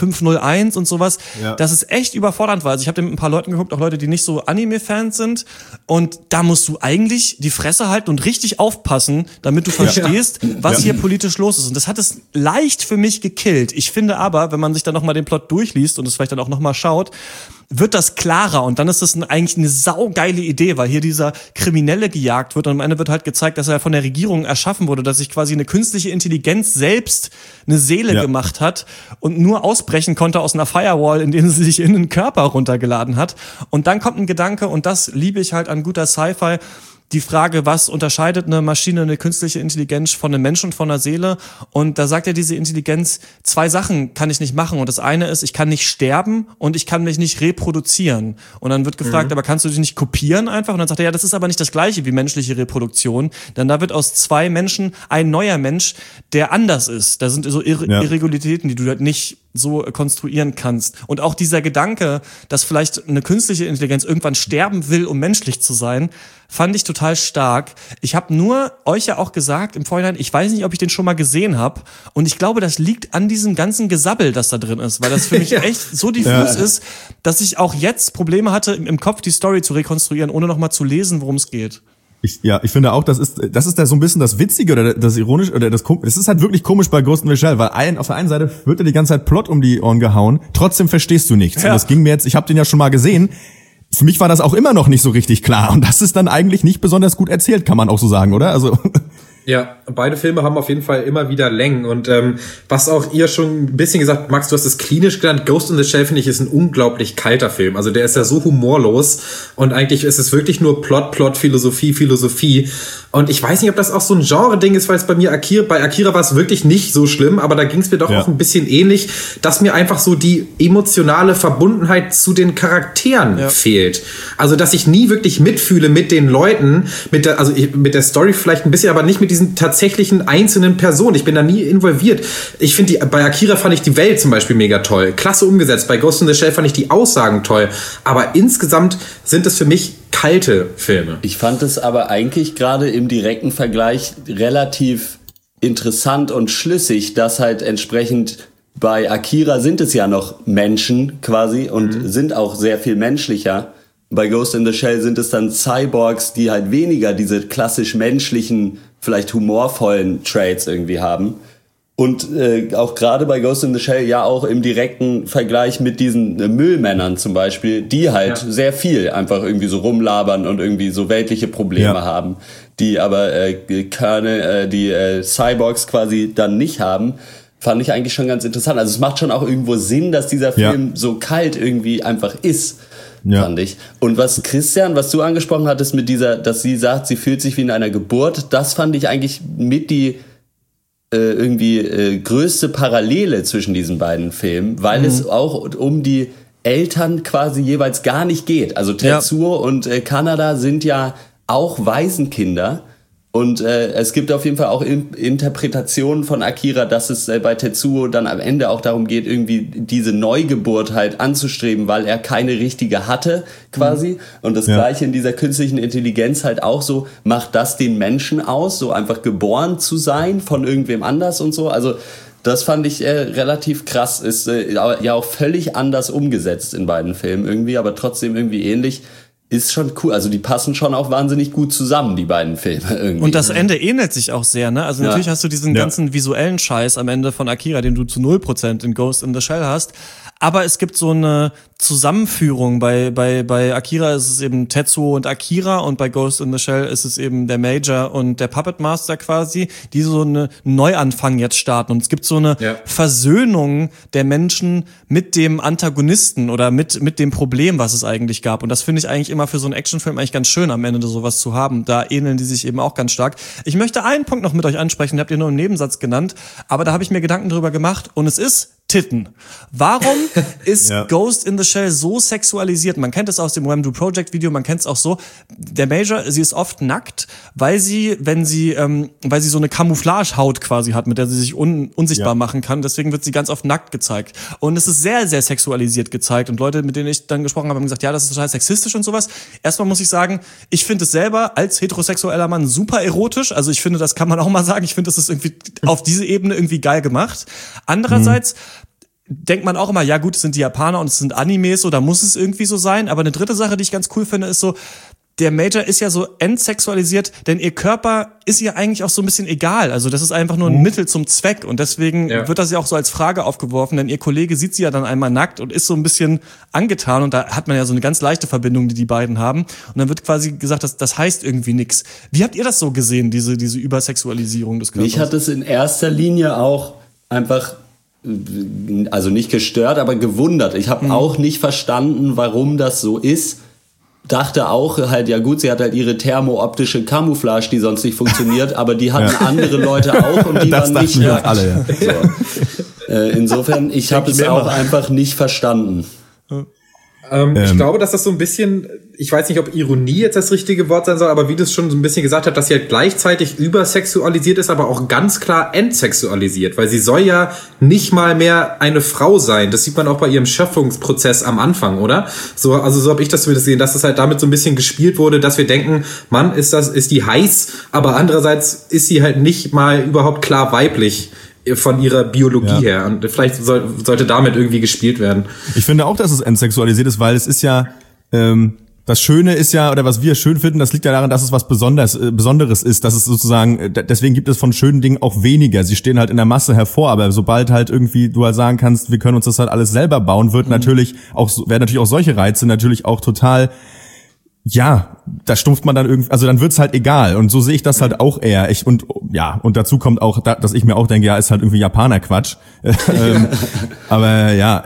2501 und sowas. Ja. Das ist echt überfordernd, weil also ich habe mit ein paar Leuten geguckt, auch Leute, die nicht so Anime-Fans sind. Und da musst du eigentlich die Fresse halten und richtig aufpassen, damit du verstehst, was hier politisch los ist. Und das hat es leicht für mich gekillt. Ich finde aber, wenn man sich dann nochmal den Plot durchliest und es vielleicht dann auch nochmal schaut, wird das klarer und dann ist das eigentlich eine saugeile Idee, weil hier dieser Kriminelle gejagt wird und am Ende wird halt gezeigt, dass er von der Regierung erschaffen wurde, dass sich quasi eine künstliche Intelligenz selbst eine Seele gemacht hat und nur ausbrechen konnte aus einer Firewall, indem sie sich in den Körper runtergeladen hat. Und dann kommt ein Gedanke, und das liebe ich halt an guter Sci-Fi, die Frage, was unterscheidet eine Maschine, eine künstliche Intelligenz von einem Menschen und von einer Seele? Und da sagt ja diese Intelligenz, 2 Sachen kann ich nicht machen. Und das eine ist, ich kann nicht sterben und ich kann mich nicht reproduzieren. Und dann wird gefragt, aber kannst du dich nicht kopieren einfach? Und dann sagt er, ja, das ist aber nicht das Gleiche wie menschliche Reproduktion. Denn da wird aus 2 Menschen ein neuer Mensch, der anders ist. Da sind so Irregularitäten, die du halt nicht so konstruieren kannst. Und auch dieser Gedanke, dass vielleicht eine künstliche Intelligenz irgendwann sterben will, um menschlich zu sein, fand ich total stark. Ich habe nur euch ja auch gesagt im Vorhinein, ich weiß nicht, ob ich den schon mal gesehen habe. Und ich glaube, das liegt an diesem ganzen Gesabbel, das da drin ist. Weil das für mich echt so diffus ist, dass ich auch jetzt Probleme hatte, im Kopf die Story zu rekonstruieren, ohne nochmal zu lesen, worum es geht. Ich finde auch, das ist da so ein bisschen das Witzige oder das Ironische oder das ist halt wirklich komisch bei Ghost in the Shell, weil auf der einen Seite wird dir die ganze Zeit Plot um die Ohren gehauen, trotzdem verstehst du nichts. Ja. Und das ging mir jetzt, ich habe den ja schon mal gesehen, für mich war das auch immer noch nicht so richtig klar und das ist dann eigentlich nicht besonders gut erzählt, kann man auch so sagen, oder? Also ja, beide Filme haben auf jeden Fall immer wieder Längen und was auch ihr schon ein bisschen gesagt, Max, du hast es klinisch genannt, Ghost in the Shell, finde ich, ist ein unglaublich kalter Film. Also der ist ja so humorlos und eigentlich ist es wirklich nur Plot, Philosophie. Und ich weiß nicht, ob das auch so ein Genre-Ding ist, weil es bei Akira war es wirklich nicht so schlimm, aber da ging es mir doch auch ein bisschen ähnlich, dass mir einfach so die emotionale Verbundenheit zu den Charakteren fehlt. Also, dass ich nie wirklich mitfühle mit den Leuten, mit der Story vielleicht ein bisschen, aber nicht mit diesen tatsächlichen einzelnen Personen. Ich bin da nie involviert. Ich finde, bei Akira fand ich die Welt zum Beispiel mega toll. Klasse umgesetzt. Bei Ghost in the Shell fand ich die Aussagen toll. Aber insgesamt sind es für mich kalte Filme. Ich fand es aber eigentlich gerade im direkten Vergleich relativ interessant und schlüssig, dass halt entsprechend bei Akira sind es ja noch Menschen quasi und sind auch sehr viel menschlicher. Bei Ghost in the Shell sind es dann Cyborgs, die halt weniger diese klassisch menschlichen, vielleicht humorvollen Traits irgendwie haben. Und auch gerade bei Ghost in the Shell ja auch im direkten Vergleich mit diesen Müllmännern zum Beispiel, die halt sehr viel einfach irgendwie so rumlabern und irgendwie so weltliche Probleme haben, die aber die Cyborgs quasi dann nicht haben, fand ich eigentlich schon ganz interessant. Also es macht schon auch irgendwo Sinn, dass dieser Film so kalt irgendwie einfach ist, fand ich. Und was du angesprochen hattest mit dieser, dass sie sagt, sie fühlt sich wie in einer Geburt, das fand ich eigentlich mit die größte Parallele zwischen diesen beiden Filmen, weil es auch um die Eltern quasi jeweils gar nicht geht. Also Tetsuo und Kanada sind ja auch Waisenkinder und es gibt auf jeden Fall auch Interpretationen von Akira, dass es bei Tetsuo dann am Ende auch darum geht, irgendwie diese Neugeburt halt anzustreben, weil er keine richtige hatte quasi. Und das Gleiche in dieser künstlichen Intelligenz halt auch so, macht das den Menschen aus, so einfach geboren zu sein von irgendwem anders und so. Also das fand ich relativ krass. Ist ja auch völlig anders umgesetzt in beiden Filmen irgendwie, aber trotzdem irgendwie ähnlich. Ist schon cool. Also die passen schon auch wahnsinnig gut zusammen, die beiden Filme irgendwie. Und das Ende ähnelt sich auch sehr, ne? Also natürlich hast du diesen ganzen visuellen Scheiß am Ende von Akira, den du zu 0% in Ghost in the Shell hast. Aber es gibt so eine Zusammenführung. Bei Akira ist es eben Tetsuo und Akira und bei Ghost in the Shell ist es eben der Major und der Puppet Master quasi, die so eine Neuanfang jetzt starten. Und es gibt so eine Versöhnung der Menschen mit dem Antagonisten oder mit dem Problem, was es eigentlich gab. Und das finde ich eigentlich immer für so einen Actionfilm eigentlich ganz schön, am Ende sowas zu haben. Da ähneln die sich eben auch ganz stark. Ich möchte einen Punkt noch mit euch ansprechen, den habt ihr nur im Nebensatz genannt, aber da habe ich mir Gedanken drüber gemacht und es ist Titten. Warum ist Ghost in the Shell so sexualisiert? Man kennt es aus dem Wham! Do Project Video, man kennt es auch so. Der Major, sie ist oft nackt, weil sie so eine Camouflage-Haut quasi hat, mit der sie sich unsichtbar machen kann. Deswegen wird sie ganz oft nackt gezeigt. Und es ist sehr, sehr sexualisiert gezeigt. Und Leute, mit denen ich dann gesprochen habe, haben gesagt, ja, das ist total sexistisch und sowas. Erstmal muss ich sagen, ich finde es selber als heterosexueller Mann super erotisch. Also ich finde, das kann man auch mal sagen. Ich finde, das ist irgendwie auf diese Ebene irgendwie geil gemacht. Andererseits denkt man auch immer, ja gut, es sind die Japaner und es sind Animes, so, da muss es irgendwie so sein. Aber eine dritte Sache, die ich ganz cool finde, ist so, der Major ist ja so entsexualisiert, denn ihr Körper ist ihr eigentlich auch so ein bisschen egal. Also das ist einfach nur ein Mittel zum Zweck. Und deswegen wird das ja auch so als Frage aufgeworfen, denn ihr Kollege sieht sie ja dann einmal nackt und ist so ein bisschen angetan. Und da hat man ja so eine ganz leichte Verbindung, die beiden haben. Und dann wird quasi gesagt, das heißt irgendwie nix. Wie habt ihr das so gesehen, diese Übersexualisierung des Körpers? Mich hat es in erster Linie auch einfach, also nicht gestört, aber gewundert. Ich habe auch nicht verstanden, warum das so ist. Dachte auch halt, ja gut, sie hat halt ihre thermo-optische Camouflage, die sonst nicht funktioniert, aber die hatten andere Leute auch und die waren nicht nackt. Alle, so. Insofern, ich habe es auch einfach nicht verstanden. Ich glaube, dass das so ein bisschen, ich weiß nicht, ob Ironie jetzt das richtige Wort sein soll, aber wie du es schon so ein bisschen gesagt hast, dass sie halt gleichzeitig übersexualisiert ist, aber auch ganz klar entsexualisiert, weil sie soll ja nicht mal mehr eine Frau sein. Das sieht man auch bei ihrem Schöpfungsprozess am Anfang, oder? So, also so habe ich das zumindest gesehen, dass es halt damit so ein bisschen gespielt wurde, dass wir denken, Mann, ist die heiß, aber andererseits ist sie halt nicht mal überhaupt klar weiblich von ihrer Biologie her. Und vielleicht sollte damit irgendwie gespielt werden. Ich finde auch, dass es entsexualisiert ist, weil es ist ja, das Schöne ist ja, oder was wir schön finden, das liegt ja daran, dass es was Besonderes ist, dass es sozusagen, deswegen gibt es von schönen Dingen auch weniger. Sie stehen halt in der Masse hervor, aber sobald halt irgendwie du halt sagen kannst, wir können uns das halt alles selber bauen, werden natürlich auch solche Reize natürlich auch total, ja, da stumpft man dann irgendwie, also dann wird's halt egal. Und so sehe ich das halt auch eher. Und dazu kommt auch, dass ich mir auch denke, ja, ist halt irgendwie Japaner-Quatsch. Aber ja,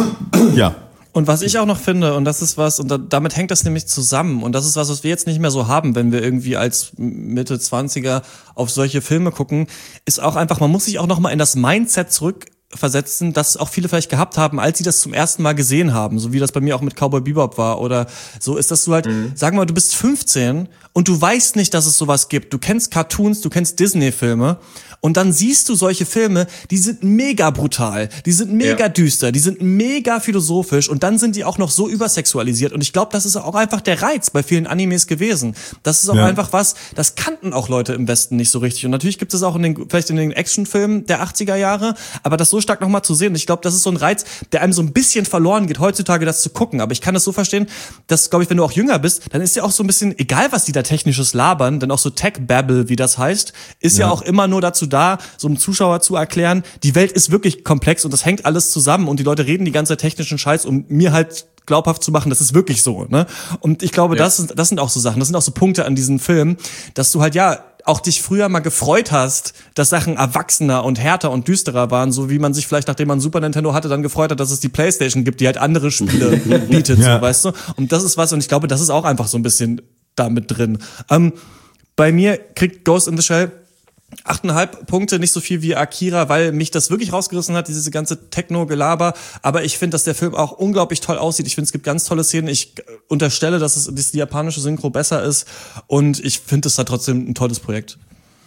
Und was ich auch noch finde, und das ist was, und damit hängt das nämlich zusammen, und das ist was wir jetzt nicht mehr so haben, wenn wir irgendwie als Mitte 20er auf solche Filme gucken, ist auch einfach, man muss sich auch noch mal in das Mindset zurückversetzen, das auch viele vielleicht gehabt haben, als sie das zum ersten Mal gesehen haben, so wie das bei mir auch mit Cowboy Bebop war, oder so ist das du halt, sag mal, du bist 15 und du weißt nicht, dass es sowas gibt. Du kennst Cartoons, du kennst Disney-Filme und dann siehst du solche Filme, die sind mega brutal, die sind mega düster, die sind mega philosophisch und dann sind die auch noch so übersexualisiert und ich glaube, das ist auch einfach der Reiz bei vielen Animes gewesen. Das ist auch einfach was, das kannten auch Leute im Westen nicht so richtig und natürlich gibt es auch vielleicht in den Actionfilmen der 80er Jahre, aber das so stark nochmal zu sehen, ich glaube, das ist so ein Reiz, der einem so ein bisschen verloren geht, heutzutage das zu gucken, aber ich kann das so verstehen, dass, glaube ich, wenn du auch jünger bist, dann ist ja auch so ein bisschen, egal was die da technisches labern, denn auch so Tech-Babble, wie das heißt, ist ja auch immer nur dazu da, so einem Zuschauer zu erklären, die Welt ist wirklich komplex und das hängt alles zusammen und die Leute reden die ganze technischen Scheiß, um mir halt glaubhaft zu machen, das ist wirklich so, ne? Und ich glaube, das sind auch so Sachen, das sind auch so Punkte an diesem Film, dass du halt auch dich früher mal gefreut hast, dass Sachen erwachsener und härter und düsterer waren, so wie man sich vielleicht, nachdem man Super Nintendo hatte, dann gefreut hat, dass es die Playstation gibt, die halt andere Spiele bietet, so, weißt du? Und das ist was, und ich glaube, das ist auch einfach so ein bisschen da mit drin. Bei mir kriegt Ghost in the Shell 8,5 Punkte, nicht so viel wie Akira, weil mich das wirklich rausgerissen hat, diese ganze Techno-Gelaber. Aber ich finde, dass der Film auch unglaublich toll aussieht. Ich finde, es gibt ganz tolle Szenen. Ich unterstelle, dass die japanische Synchro besser ist. Und ich finde, es hat trotzdem ein tolles Projekt.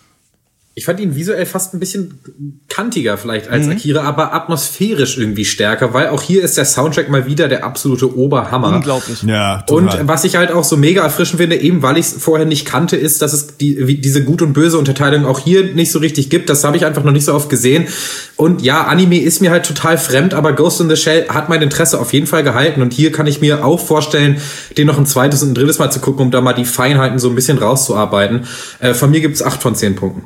Ich fand ihn visuell fast ein bisschen kantiger vielleicht als Akira, aber atmosphärisch irgendwie stärker, weil auch hier ist der Soundtrack mal wieder der absolute Oberhammer. Unglaublich. Ja, total. Und was ich halt auch so mega erfrischend finde, eben weil ich es vorher nicht kannte, ist, dass es diese Gut- und Böse-Unterteilung auch hier nicht so richtig gibt. Das habe ich einfach noch nicht so oft gesehen. Und ja, Anime ist mir halt total fremd, aber Ghost in the Shell hat mein Interesse auf jeden Fall gehalten. Und hier kann ich mir auch vorstellen, den noch ein zweites und ein drittes Mal zu gucken, um da mal die Feinheiten so ein bisschen rauszuarbeiten. Von mir gibt's 8 von 10 Punkten.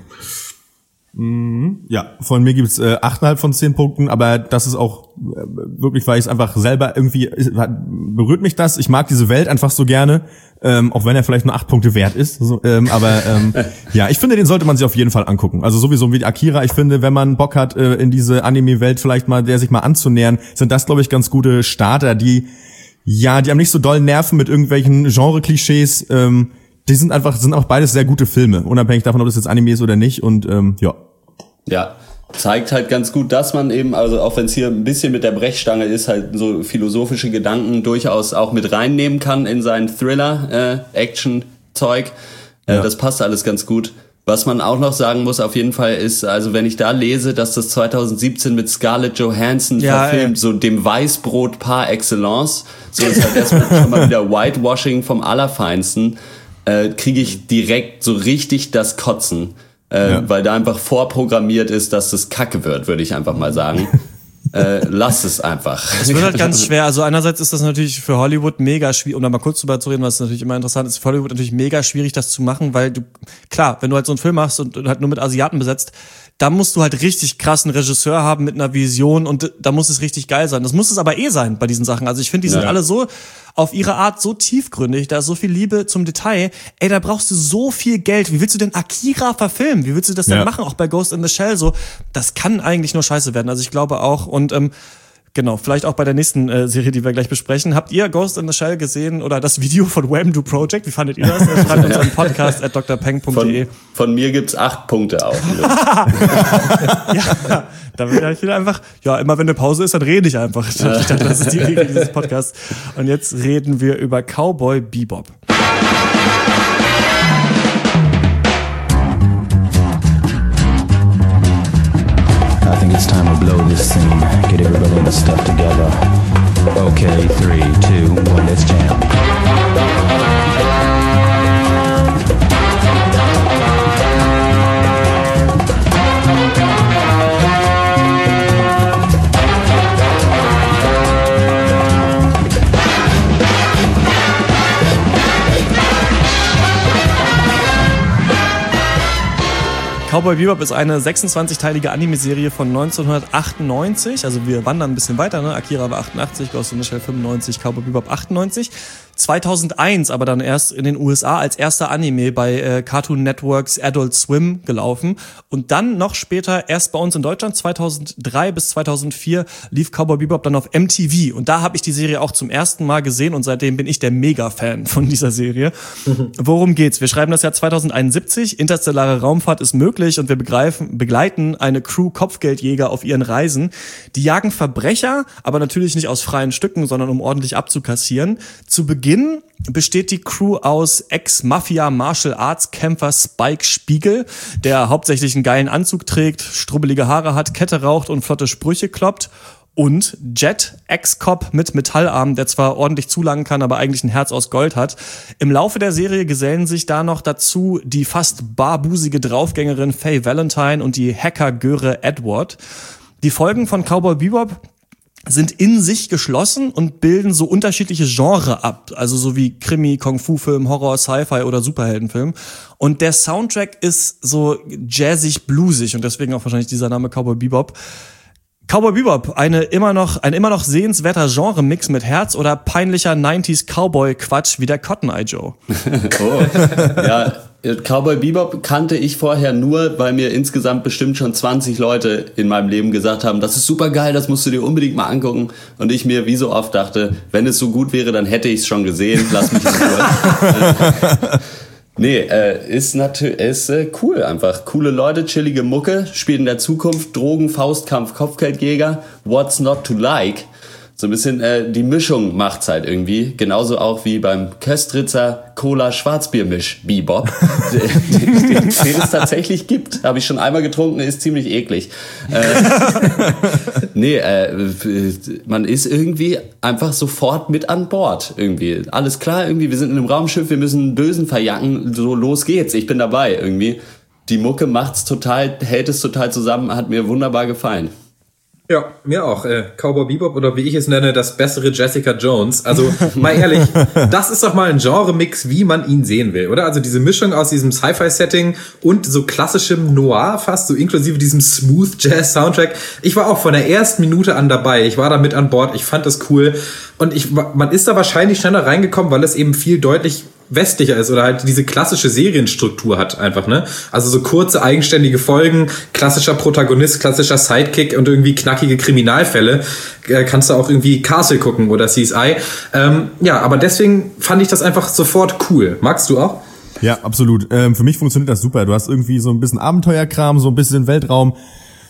Ja, von mir gibt's 8,5 von 10 Punkten, aber das ist auch wirklich, weil ich es einfach selber irgendwie, berührt mich das, ich mag diese Welt einfach so gerne, auch wenn er vielleicht nur 8 Punkte wert ist, so, ja, ich finde, den sollte man sich auf jeden Fall angucken, also sowieso wie Akira, ich finde, wenn man Bock hat, in diese Anime-Welt vielleicht mal, sich mal anzunähern, sind das, glaube ich, ganz gute Starter, die haben nicht so doll nerven mit irgendwelchen Genre-Klischees, die sind auch beides sehr gute Filme, unabhängig davon, ob das jetzt Anime ist oder nicht. Und Ja, zeigt halt ganz gut, dass man eben, also auch wenn es hier ein bisschen mit der Brechstange ist, halt so philosophische Gedanken durchaus auch mit reinnehmen kann in seinen Thriller-Action-Zeug. Das passt alles ganz gut. Was man auch noch sagen muss, auf jeden Fall ist, also wenn ich da lese, dass das 2017 mit Scarlett Johansson verfilmt, so dem Weißbrot par excellence, so ist halt erstmal schon mal wieder Whitewashing vom Allerfeinsten, kriege ich direkt so richtig das Kotzen, weil da einfach vorprogrammiert ist, dass das Kacke wird, würde ich einfach mal sagen. Lass es einfach. Es wird halt ganz schwer. Also einerseits ist das natürlich für Hollywood mega schwierig, um da mal kurz drüber zu reden, was natürlich immer interessant ist, für Hollywood natürlich mega schwierig, das zu machen, weil du, klar, wenn du halt so einen Film machst und halt nur mit Asiaten besetzt, da musst du halt richtig krassen Regisseur haben mit einer Vision und da muss es richtig geil sein. Das muss es aber sein bei diesen Sachen. Also ich finde, die sind alle so auf ihre Art so tiefgründig, da ist so viel Liebe zum Detail. Ey, da brauchst du so viel Geld. Wie willst du denn Akira verfilmen? Wie willst du das denn machen? Auch bei Ghost in the Shell so. Das kann eigentlich nur scheiße werden. Also ich glaube auch und genau, vielleicht auch bei der nächsten Serie, die wir gleich besprechen. Habt ihr Ghost in the Shell gesehen oder das Video von Wham! Do Project? Wie fandet ihr das? Schreibt uns an podcast@drpeng.de. Von mir gibt's 8 Punkte auch. Ja, da will ich wieder einfach, immer wenn eine Pause ist, dann rede ich einfach. Ich dachte, das ist die Regel dieses Podcasts. Und jetzt reden wir über Cowboy Bebop. I think it's time to blow this scene. Get everybody in the stuff together. Okay, 3, 2, 1, let's jam. Cowboy Bebop ist eine 26-teilige Anime-Serie von 1998. Also wir wandern ein bisschen weiter, ne? Akira war 88, Ghost in the Shell 95, Cowboy Bebop 98. 2001 aber dann erst in den USA als erster Anime bei Cartoon Networks Adult Swim gelaufen. Und dann noch später erst bei uns in Deutschland, 2003 bis 2004, lief Cowboy Bebop dann auf MTV. Und da habe ich die Serie auch zum ersten Mal gesehen und seitdem bin ich der Mega-Fan von dieser Serie. Worum geht's? Wir schreiben das Jahr 2071, interstellare Raumfahrt ist möglich und wir begleiten eine Crew Kopfgeldjäger auf ihren Reisen. Die jagen Verbrecher, aber natürlich nicht aus freien Stücken, sondern um ordentlich abzukassieren. Zu Beginn besteht die Crew aus Ex-Mafia-Martial-Arts-Kämpfer Spike Spiegel, der hauptsächlich einen geilen Anzug trägt, strubbelige Haare hat, Kette raucht und flotte Sprüche kloppt. Und Jet, Ex-Cop mit Metallarm, der zwar ordentlich zulangen kann, aber eigentlich ein Herz aus Gold hat. Im Laufe der Serie gesellen sich da noch dazu die fast barbusige Draufgängerin Faye Valentine und die Hacker-Göre Edward. Die Folgen von Cowboy Bebop sind in sich geschlossen und bilden so unterschiedliche Genre ab, also so wie Krimi, Kung-Fu-Film, Horror, Sci-Fi oder Superheldenfilm. Und der Soundtrack ist so jazzig, bluesig und deswegen auch wahrscheinlich dieser Name Cowboy Bebop. Cowboy Bebop, ein immer noch sehenswerter Genre-Mix mit Herz oder peinlicher 90s Cowboy-Quatsch wie der Cotton Eye Joe. Ja, Cowboy Bebop kannte ich vorher nur, weil mir insgesamt bestimmt schon 20 Leute in meinem Leben gesagt haben, das ist super geil, das musst du dir unbedingt mal angucken. Und ich mir wie so oft dachte, wenn es so gut wäre, dann hätte ich es schon gesehen, lass mich in Ruhe. Nee, ist cool einfach. Coole Leute, chillige Mucke, spielt in der Zukunft Drogen, Faustkampf, Kopfgeldjäger, what's not to like? So ein bisschen die Mischung macht's halt irgendwie. Genauso auch wie beim Köstritzer Cola-Schwarzbiermisch Bebop, den es tatsächlich gibt. Habe ich schon einmal getrunken, ist ziemlich eklig. Man ist irgendwie einfach sofort mit an Bord irgendwie. Alles klar, irgendwie, wir sind in einem Raumschiff, wir müssen einen Bösen verjagen, so los geht's, ich bin dabei irgendwie. Die Mucke macht's total, hält es total zusammen, hat mir wunderbar gefallen. Ja, mir auch. Cowboy Bebop oder wie ich es nenne, das bessere Jessica Jones. Also mal ehrlich, das ist doch mal ein Genre-Mix, wie man ihn sehen will, oder? Also diese Mischung aus diesem Sci-Fi-Setting und so klassischem Noir fast, so inklusive diesem Smooth-Jazz-Soundtrack. Ich war auch von der ersten Minute an dabei. Ich war da mit an Bord. Ich fand das cool. Und man ist da wahrscheinlich schneller reingekommen, weil es eben viel deutlich westlicher ist oder halt diese klassische Serienstruktur hat einfach, ne? Also so kurze, eigenständige Folgen, klassischer Protagonist, klassischer Sidekick und irgendwie knackige Kriminalfälle. Kannst du auch irgendwie Castle gucken oder CSI. Ja, aber deswegen fand ich das einfach sofort cool. Magst du auch? Ja, absolut. Für mich funktioniert das super. Du hast irgendwie so ein bisschen Abenteuerkram, so ein bisschen Weltraum.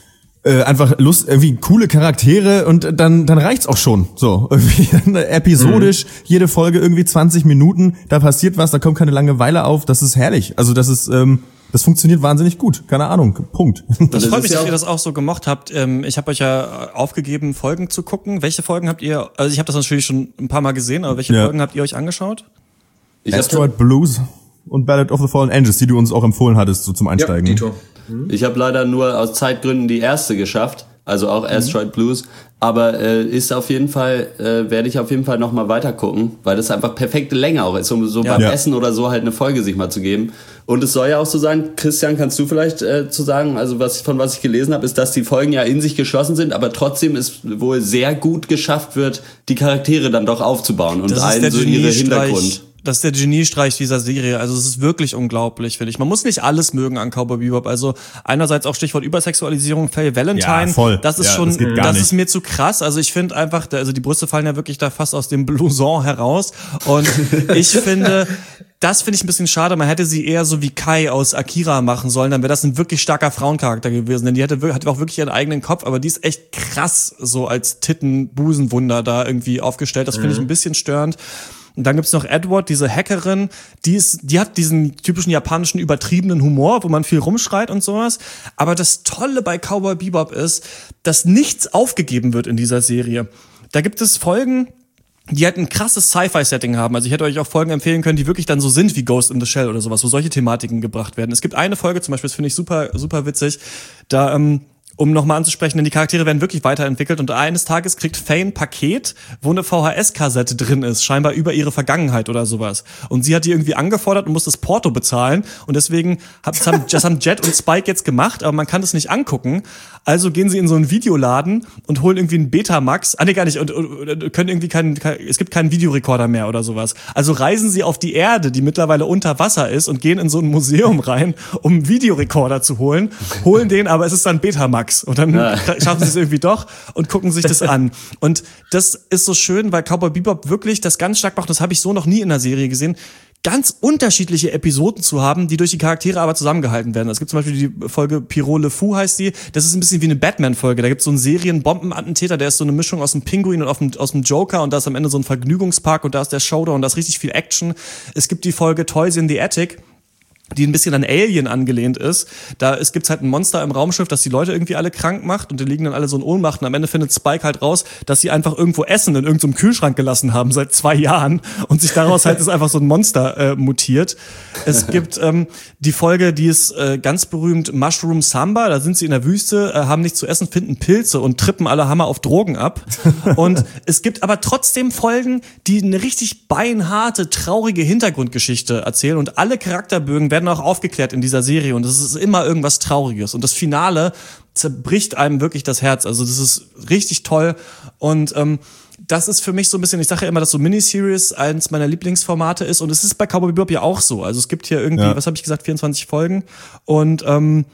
einfach Lust, irgendwie coole Charaktere und dann reicht's auch schon. So, irgendwie episodisch, jede Folge irgendwie 20 Minuten, da passiert was, da kommt keine Langeweile auf, das ist herrlich. Also das ist, das funktioniert wahnsinnig gut, keine Ahnung, Punkt. Das freut mich, dass ihr das auch so gemocht habt. Ich habe euch ja aufgegeben, Folgen zu gucken. Welche Folgen habt ihr, also ich habe das natürlich schon ein paar Mal gesehen, aber welche Folgen habt ihr euch angeschaut? Asteroid Blues und Ballad of the Fallen Angels, die du uns auch empfohlen hattest, so zum Einsteigen. Ja, ich habe leider nur aus Zeitgründen die erste geschafft, also auch Asteroid Blues, aber ist auf jeden Fall, werde ich auf jeden Fall nochmal weiter gucken, weil das einfach perfekte Länge auch ist, um so beim Essen oder so halt eine Folge sich mal zu geben. Und es soll ja auch so sein, Christian, kannst du vielleicht zu sagen, also was ich gelesen habe, ist, dass die Folgen ja in sich geschlossen sind, aber trotzdem ist wohl sehr gut geschafft wird, die Charaktere dann doch aufzubauen und allen so ihre Hintergrund. Das ist der Geniestreich dieser Serie. Also es ist wirklich unglaublich, finde ich. Man muss nicht alles mögen an Cowboy Bebop. Also einerseits auch Stichwort Übersexualisierung, Faye Valentine. Ja, voll. Das ist schon, das ist mir zu krass. Also ich finde einfach, also die Brüste fallen ja wirklich da fast aus dem Blouson heraus. Und ich finde, das finde ich ein bisschen schade. Man hätte sie eher so wie Kai aus Akira machen sollen. Dann wäre das ein wirklich starker Frauencharakter gewesen. Denn die hatte auch wirklich ihren eigenen Kopf. Aber die ist echt krass so als Titten-Busenwunder da irgendwie aufgestellt. Das finde ich ein bisschen störend. Und dann gibt's noch Edward, diese Hackerin, die hat diesen typischen japanischen übertriebenen Humor, wo man viel rumschreit und sowas. Aber das Tolle bei Cowboy Bebop ist, dass nichts aufgegeben wird in dieser Serie. Da gibt es Folgen, die halt ein krasses Sci-Fi-Setting haben. Also ich hätte euch auch Folgen empfehlen können, die wirklich dann so sind wie Ghost in the Shell oder sowas, wo solche Thematiken gebracht werden. Es gibt eine Folge zum Beispiel, das finde ich super, super witzig, da, um nochmal anzusprechen, denn die Charaktere werden wirklich weiterentwickelt und eines Tages kriegt Faye ein Paket, wo eine VHS-Kassette drin ist, scheinbar über ihre Vergangenheit oder sowas. Und sie hat die irgendwie angefordert und muss das Porto bezahlen und deswegen das haben Jet und Spike jetzt gemacht, aber man kann das nicht angucken. Also gehen sie in so einen Videoladen und holen irgendwie einen Betamax. Nee, gar nicht. Und können irgendwie es gibt keinen Videorekorder mehr oder sowas. Also reisen sie auf die Erde, die mittlerweile unter Wasser ist und gehen in so ein Museum rein, um einen Videorekorder zu holen. Holen den, aber es ist dann Betamax. Und dann schaffen sie es irgendwie doch und gucken sich das an. Und das ist so schön, weil Cowboy Bebop wirklich das ganz stark macht. Das habe ich so noch nie in der Serie gesehen. Ganz unterschiedliche Episoden zu haben, die durch die Charaktere aber zusammengehalten werden. Es gibt zum Beispiel die Folge Pierrot Le Fou heißt die. Das ist ein bisschen wie eine Batman-Folge. Da gibt es so einen Serienbombenattentäter, der ist so eine Mischung aus dem Pinguin und aus dem Joker und da ist am Ende so ein Vergnügungspark und da ist der Showdown und da ist richtig viel Action. Es gibt die Folge Toys in the Attic, die ein bisschen an Alien angelehnt ist. Es gibt's halt ein Monster im Raumschiff, das die Leute irgendwie alle krank macht und die liegen dann alle so in Ohnmacht und am Ende findet Spike halt raus, dass sie einfach irgendwo Essen in irgendeinem Kühlschrank gelassen haben seit 2 Jahren und sich daraus halt ist einfach so ein Monster mutiert. Es gibt die Folge, die ist ganz berühmt, Mushroom Samba, da sind sie in der Wüste, haben nichts zu essen, finden Pilze und trippen alle Hammer auf Drogen ab. Und es gibt aber trotzdem Folgen, die eine richtig beinharte, traurige Hintergrundgeschichte erzählen und alle Charakterbögen werden auch aufgeklärt in dieser Serie und es ist immer irgendwas Trauriges und das Finale zerbricht einem wirklich das Herz, also das ist richtig toll und das ist für mich so ein bisschen, ich sage ja immer, dass so Miniseries eins meiner Lieblingsformate ist und es ist bei Cowboy Bebop ja auch so, also es gibt hier irgendwie, was habe ich gesagt, 24 Folgen und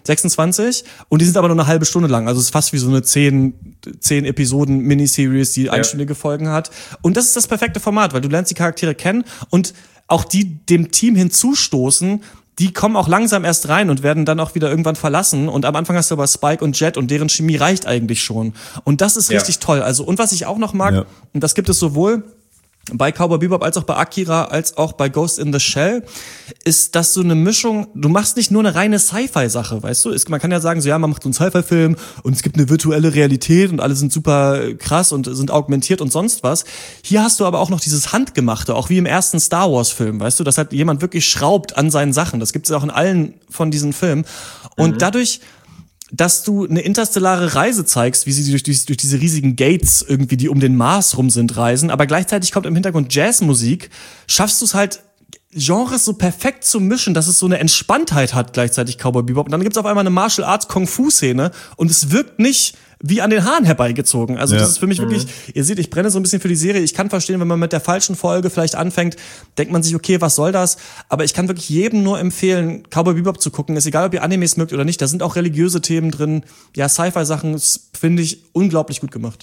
26 und die sind aber nur eine halbe Stunde lang, also es ist fast wie so eine 10 Episoden Miniseries, die einstündige Folgen hat und das ist das perfekte Format, weil du lernst die Charaktere kennen und auch die dem Team hinzustoßen, die kommen auch langsam erst rein und werden dann auch wieder irgendwann verlassen. Und am Anfang hast du aber Spike und Jet und deren Chemie reicht eigentlich schon. Und das ist richtig toll. Also, und was ich auch noch mag, und das gibt es sowohl bei Cowboy Bebop als auch bei Akira als auch bei Ghost in the Shell, ist, dass du eine Mischung, du machst nicht nur eine reine Sci-Fi-Sache, weißt du? Man kann ja sagen, so ja, man macht so einen Sci-Fi-Film und es gibt eine virtuelle Realität und alle sind super krass und sind augmentiert und sonst was. Hier hast du aber auch noch dieses Handgemachte, auch wie im ersten Star Wars-Film, weißt du? Dass halt jemand wirklich schraubt an seinen Sachen. Das gibt es auch in allen von diesen Filmen. Und dadurch, dass du eine interstellare Reise zeigst, wie sie durch diese riesigen Gates irgendwie, die um den Mars rum sind, reisen, aber gleichzeitig kommt im Hintergrund Jazzmusik, schaffst du es halt, Genres so perfekt zu mischen, dass es so eine Entspanntheit hat gleichzeitig Cowboy Bebop. Und dann gibt's auf einmal eine Martial Arts Kung Fu Szene und es wirkt nicht wie an den Haaren herbeigezogen. Also das ist für mich wirklich, ihr seht, ich brenne so ein bisschen für die Serie. Ich kann verstehen, wenn man mit der falschen Folge vielleicht anfängt, denkt man sich, okay, was soll das? Aber ich kann wirklich jedem nur empfehlen, Cowboy Bebop zu gucken. Ist egal, ob ihr Animes mögt oder nicht. Da sind auch religiöse Themen drin. Ja, Sci-Fi-Sachen, finde ich unglaublich gut gemacht.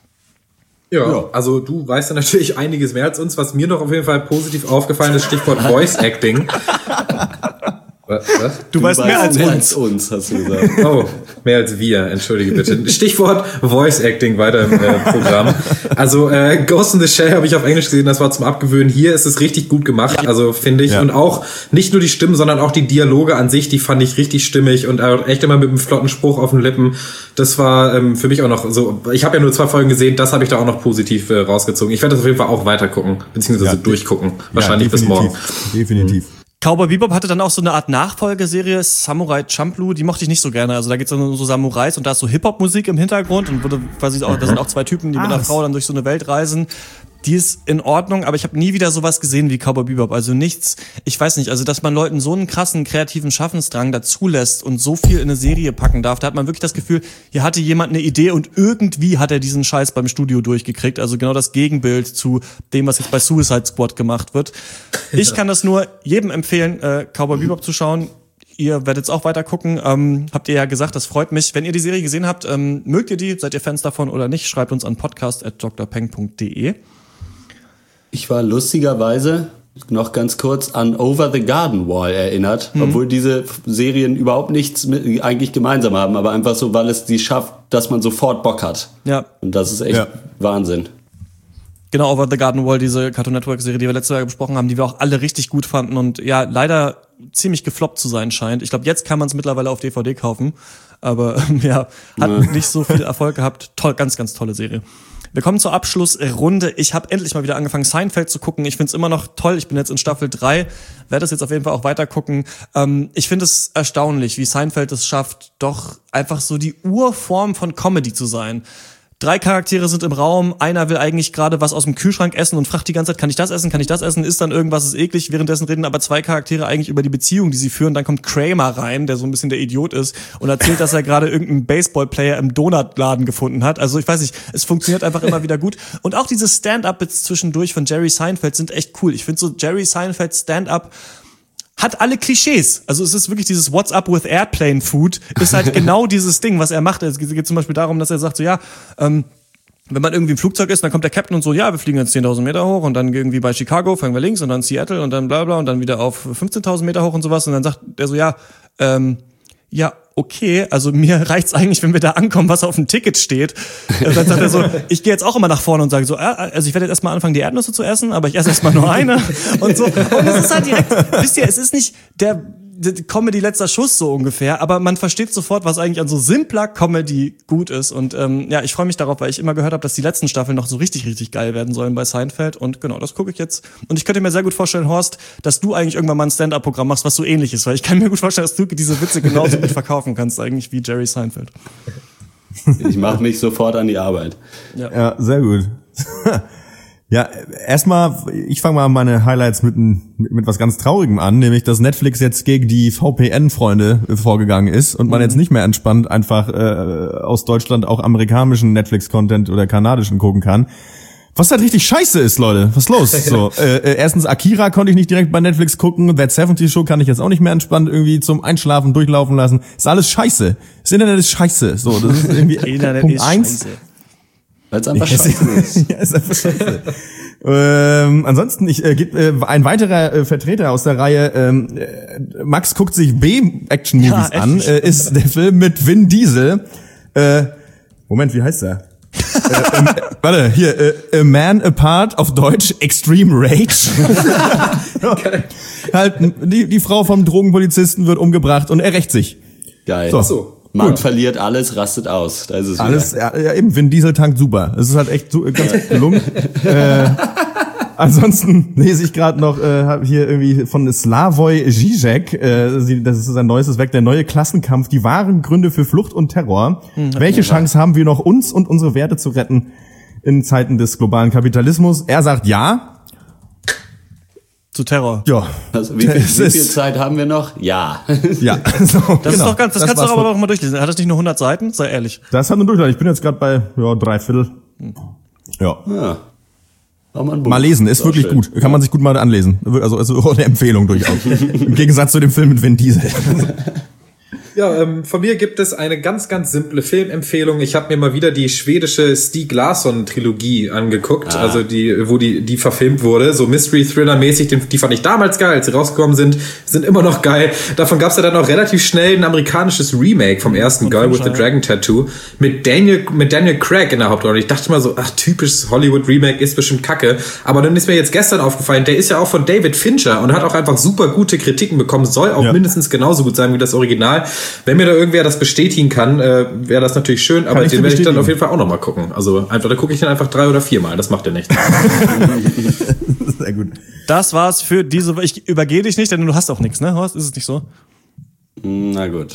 Ja, also du weißt ja natürlich einiges mehr als uns. Was mir noch auf jeden Fall positiv aufgefallen ist, Stichwort Voice Acting. Was? Du weißt mehr als uns, hast du gesagt. Oh, mehr als wir, entschuldige bitte. Stichwort Voice Acting weiter im Programm. Also Ghost in the Shell habe ich auf Englisch gesehen, das war zum Abgewöhnen. Hier ist es richtig gut gemacht, also finde ich. Ja. Und auch nicht nur die Stimmen, sondern auch die Dialoge an sich, die fand ich richtig stimmig und echt immer mit einem flotten Spruch auf den Lippen. Das war für mich auch noch so, ich habe ja nur 2 Folgen gesehen, das habe ich da auch noch positiv rausgezogen. Ich werde das auf jeden Fall auch weiter gucken, beziehungsweise durchgucken. Wahrscheinlich bis morgen. Definitiv. Cowboy Bebop hatte dann auch so eine Art Nachfolgeserie, Samurai Champloo, die mochte ich nicht so gerne. Also da geht's dann so Samurais und da ist so Hip-Hop-Musik im Hintergrund und wurde quasi auch, da sind auch 2 Typen, die mit einer Frau dann durch so eine Welt reisen. Die ist in Ordnung, aber ich habe nie wieder sowas gesehen wie Cowboy Bebop. Also nichts, ich weiß nicht, also dass man Leuten so einen krassen kreativen Schaffensdrang dazulässt und so viel in eine Serie packen darf, da hat man wirklich das Gefühl, hier hatte jemand eine Idee und irgendwie hat er diesen Scheiß beim Studio durchgekriegt. Also genau das Gegenbild zu dem, was jetzt bei Suicide Squad gemacht wird. Ich kann das nur jedem empfehlen, Cowboy Bebop zu schauen. Ihr werdet es auch weiter gucken. Habt ihr ja gesagt, das freut mich. Wenn ihr die Serie gesehen habt, mögt ihr die? Seid ihr Fans davon oder nicht? Schreibt uns an podcast@drpeng.de. Ich war lustigerweise noch ganz kurz an Over the Garden Wall erinnert, obwohl diese Serien überhaupt nichts eigentlich gemeinsam haben, aber einfach so, weil es die schafft, dass man sofort Bock hat. Ja. Und das ist echt Wahnsinn. Genau, Over the Garden Wall, diese Cartoon Network Serie, die wir letztes Jahr besprochen haben, die wir auch alle richtig gut fanden und ja, leider ziemlich gefloppt zu sein scheint. Ich glaube, jetzt kann man es mittlerweile auf DVD kaufen, aber hat nicht so viel Erfolg gehabt. Toll, ganz, ganz tolle Serie. Wir kommen zur Abschlussrunde. Ich habe endlich mal wieder angefangen, Seinfeld zu gucken. Ich finde es immer noch toll. Ich bin jetzt in Staffel 3, werde das jetzt auf jeden Fall auch weiter gucken. Ich finde es erstaunlich, wie Seinfeld es schafft, doch einfach so die Urform von Comedy zu sein. 3 Charaktere sind im Raum, einer will eigentlich gerade was aus dem Kühlschrank essen und fragt die ganze Zeit, kann ich das essen, ist dann irgendwas, ist eklig, währenddessen reden aber 2 Charaktere eigentlich über die Beziehung, die sie führen, dann kommt Kramer rein, der so ein bisschen der Idiot ist und erzählt, dass er gerade irgendeinen Baseballplayer im Donutladen gefunden hat, also ich weiß nicht, es funktioniert einfach immer wieder gut und auch diese Stand-Up-Bits zwischendurch von Jerry Seinfeld sind echt cool, ich finde so Jerry Seinfeld Stand-Up hat alle Klischees. Also es ist wirklich dieses What's up with Airplane Food ist halt genau dieses Ding, was er macht. Es geht zum Beispiel darum, dass er sagt so, ja, wenn man irgendwie im Flugzeug ist, dann kommt der Captain und so, ja, wir fliegen jetzt 10.000 Meter hoch und dann irgendwie bei Chicago fangen wir links und dann Seattle und dann bla bla und dann wieder auf 15.000 Meter hoch und sowas und dann sagt er so, ja, okay, also mir reicht's eigentlich, wenn wir da ankommen, was auf dem Ticket steht. Und dann sagt er so, ich gehe jetzt auch immer nach vorne und sage so, also ich werde jetzt erstmal anfangen, die Erdnüsse zu essen, aber ich esse erstmal nur eine und so. Und es ist halt direkt, wisst ihr, es ist nicht der Comedy letzter Schuss so ungefähr, aber man versteht sofort, was eigentlich an so simpler Comedy gut ist und ja, ich freue mich darauf, weil ich immer gehört habe, dass die letzten Staffeln noch so richtig, richtig geil werden sollen bei Seinfeld und genau, das gucke ich jetzt und ich könnte mir sehr gut vorstellen, Horst, dass du eigentlich irgendwann mal ein Stand-Up-Programm machst, was so ähnlich ist, weil ich kann mir gut vorstellen, dass du diese Witze genauso gut verkaufen kannst eigentlich wie Jerry Seinfeld. Ich mache mich sofort an die Arbeit. Ja, sehr gut. Ja, erstmal, ich fange mal meine Highlights mit was ganz Traurigem an, nämlich, dass Netflix jetzt gegen die VPN-Freunde vorgegangen ist und man jetzt nicht mehr entspannt einfach aus Deutschland auch amerikanischen Netflix-Content oder kanadischen gucken kann. Was halt richtig scheiße ist, Leute. Was ist los? So, erstens, Akira konnte ich nicht direkt bei Netflix gucken. That 70 Show kann ich jetzt auch nicht mehr entspannt irgendwie zum Einschlafen durchlaufen lassen. Ist alles scheiße. Das Internet ist scheiße. So, das ist irgendwie Internet Punkt ist 1. Scheiße. Weil es einfach scheiße ist. Ja, ist einfach scheiße. Ansonsten, ein weiterer Vertreter aus der Reihe, Max guckt sich B-Action-Movies an, ist der Film mit Vin Diesel. Moment, wie heißt der? Warte, hier, A Man Apart, auf Deutsch Extreme Rage. Okay. Halt, die Frau vom Drogenpolizisten wird umgebracht und er rächt sich. Geil. So. Man verliert alles, rastet aus. Da ist es alles, ja, eben, Vin Diesel tankt super. Es ist halt echt so, ganz gut gelungen. Ansonsten lese ich gerade noch hier irgendwie von Slavoj Žižek, das ist sein neuestes Werk, der neue Klassenkampf, die wahren Gründe für Flucht und Terror. Welche Chance haben wir noch, uns und unsere Werte zu retten in Zeiten des globalen Kapitalismus? Er sagt ja. Zu Terror. Ja. Also wie viel Zeit haben wir noch? Ja. Ja. So, das ist doch ganz, das kannst du aber noch mal durchlesen. Hat das nicht nur 100 Seiten? Sei ehrlich. Das hat nur durchlesen. Ich bin jetzt gerade bei 3/4. Ja. Mal lesen, ist wirklich schön. Gut. Kann man sich gut mal anlesen. Also eine Empfehlung durchaus. Im Gegensatz zu dem Film mit Vin Diesel. Ja, von mir gibt es eine ganz, ganz simple Filmempfehlung. Ich habe mir mal wieder die schwedische Stieg Larsson-Trilogie angeguckt, also wo die verfilmt wurde, so Mystery-Thriller-mäßig, die fand ich damals geil, als sie rausgekommen sind immer noch geil. Davon gab es ja dann auch relativ schnell ein amerikanisches Remake vom ersten Girl with the Dragon Tattoo mit Daniel Craig in der Hauptrolle. Ich dachte mal so, typisches Hollywood-Remake ist bestimmt kacke, aber dann ist mir jetzt gestern aufgefallen, der ist ja auch von David Fincher und hat auch einfach super gute Kritiken bekommen, soll auch mindestens genauso gut sein wie das Original. Wenn mir da irgendwer das bestätigen kann, wäre das natürlich schön, aber den werde ich dann auf jeden Fall auch nochmal gucken. Also da gucke ich dann einfach 3 oder 4 Mal, das macht ja nichts. Sehr gut. Das war's für diese Woche. Ich übergehe dich nicht, denn du hast auch nichts, ne, Horst? Ist es nicht so? Na gut.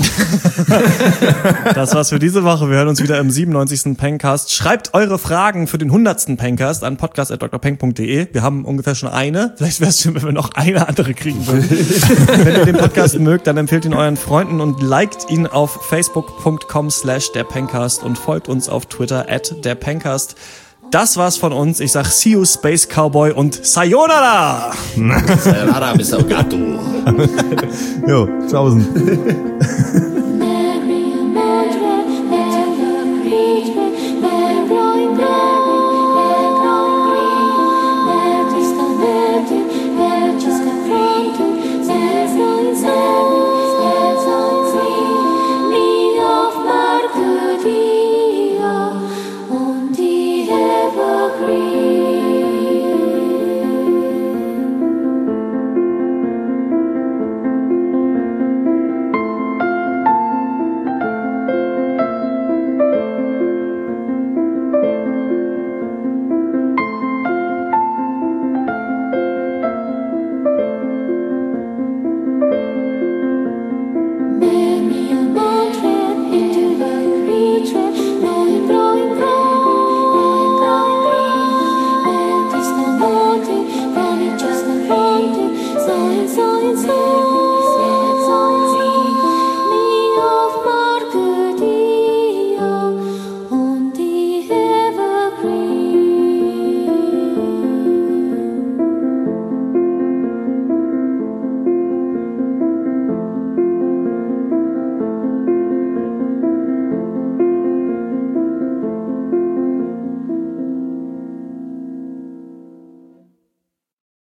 Das war's für diese Woche. Wir hören uns wieder im 97. Pencast. Schreibt eure Fragen für den 100. Pencast an podcast@drpeng.de. Wir haben ungefähr schon eine. Vielleicht wäre es schön, wenn wir noch eine andere kriegen würden. Wenn ihr den Podcast mögt, dann empfehlt ihn euren Freunden und liked ihn auf facebook.com/derpencast und folgt uns auf Twitter @derpencast. Das war's von uns. Ich sag see you, Space Cowboy, und Sayonara! Sayonara, Mr. Gato. Jo, tschaußen.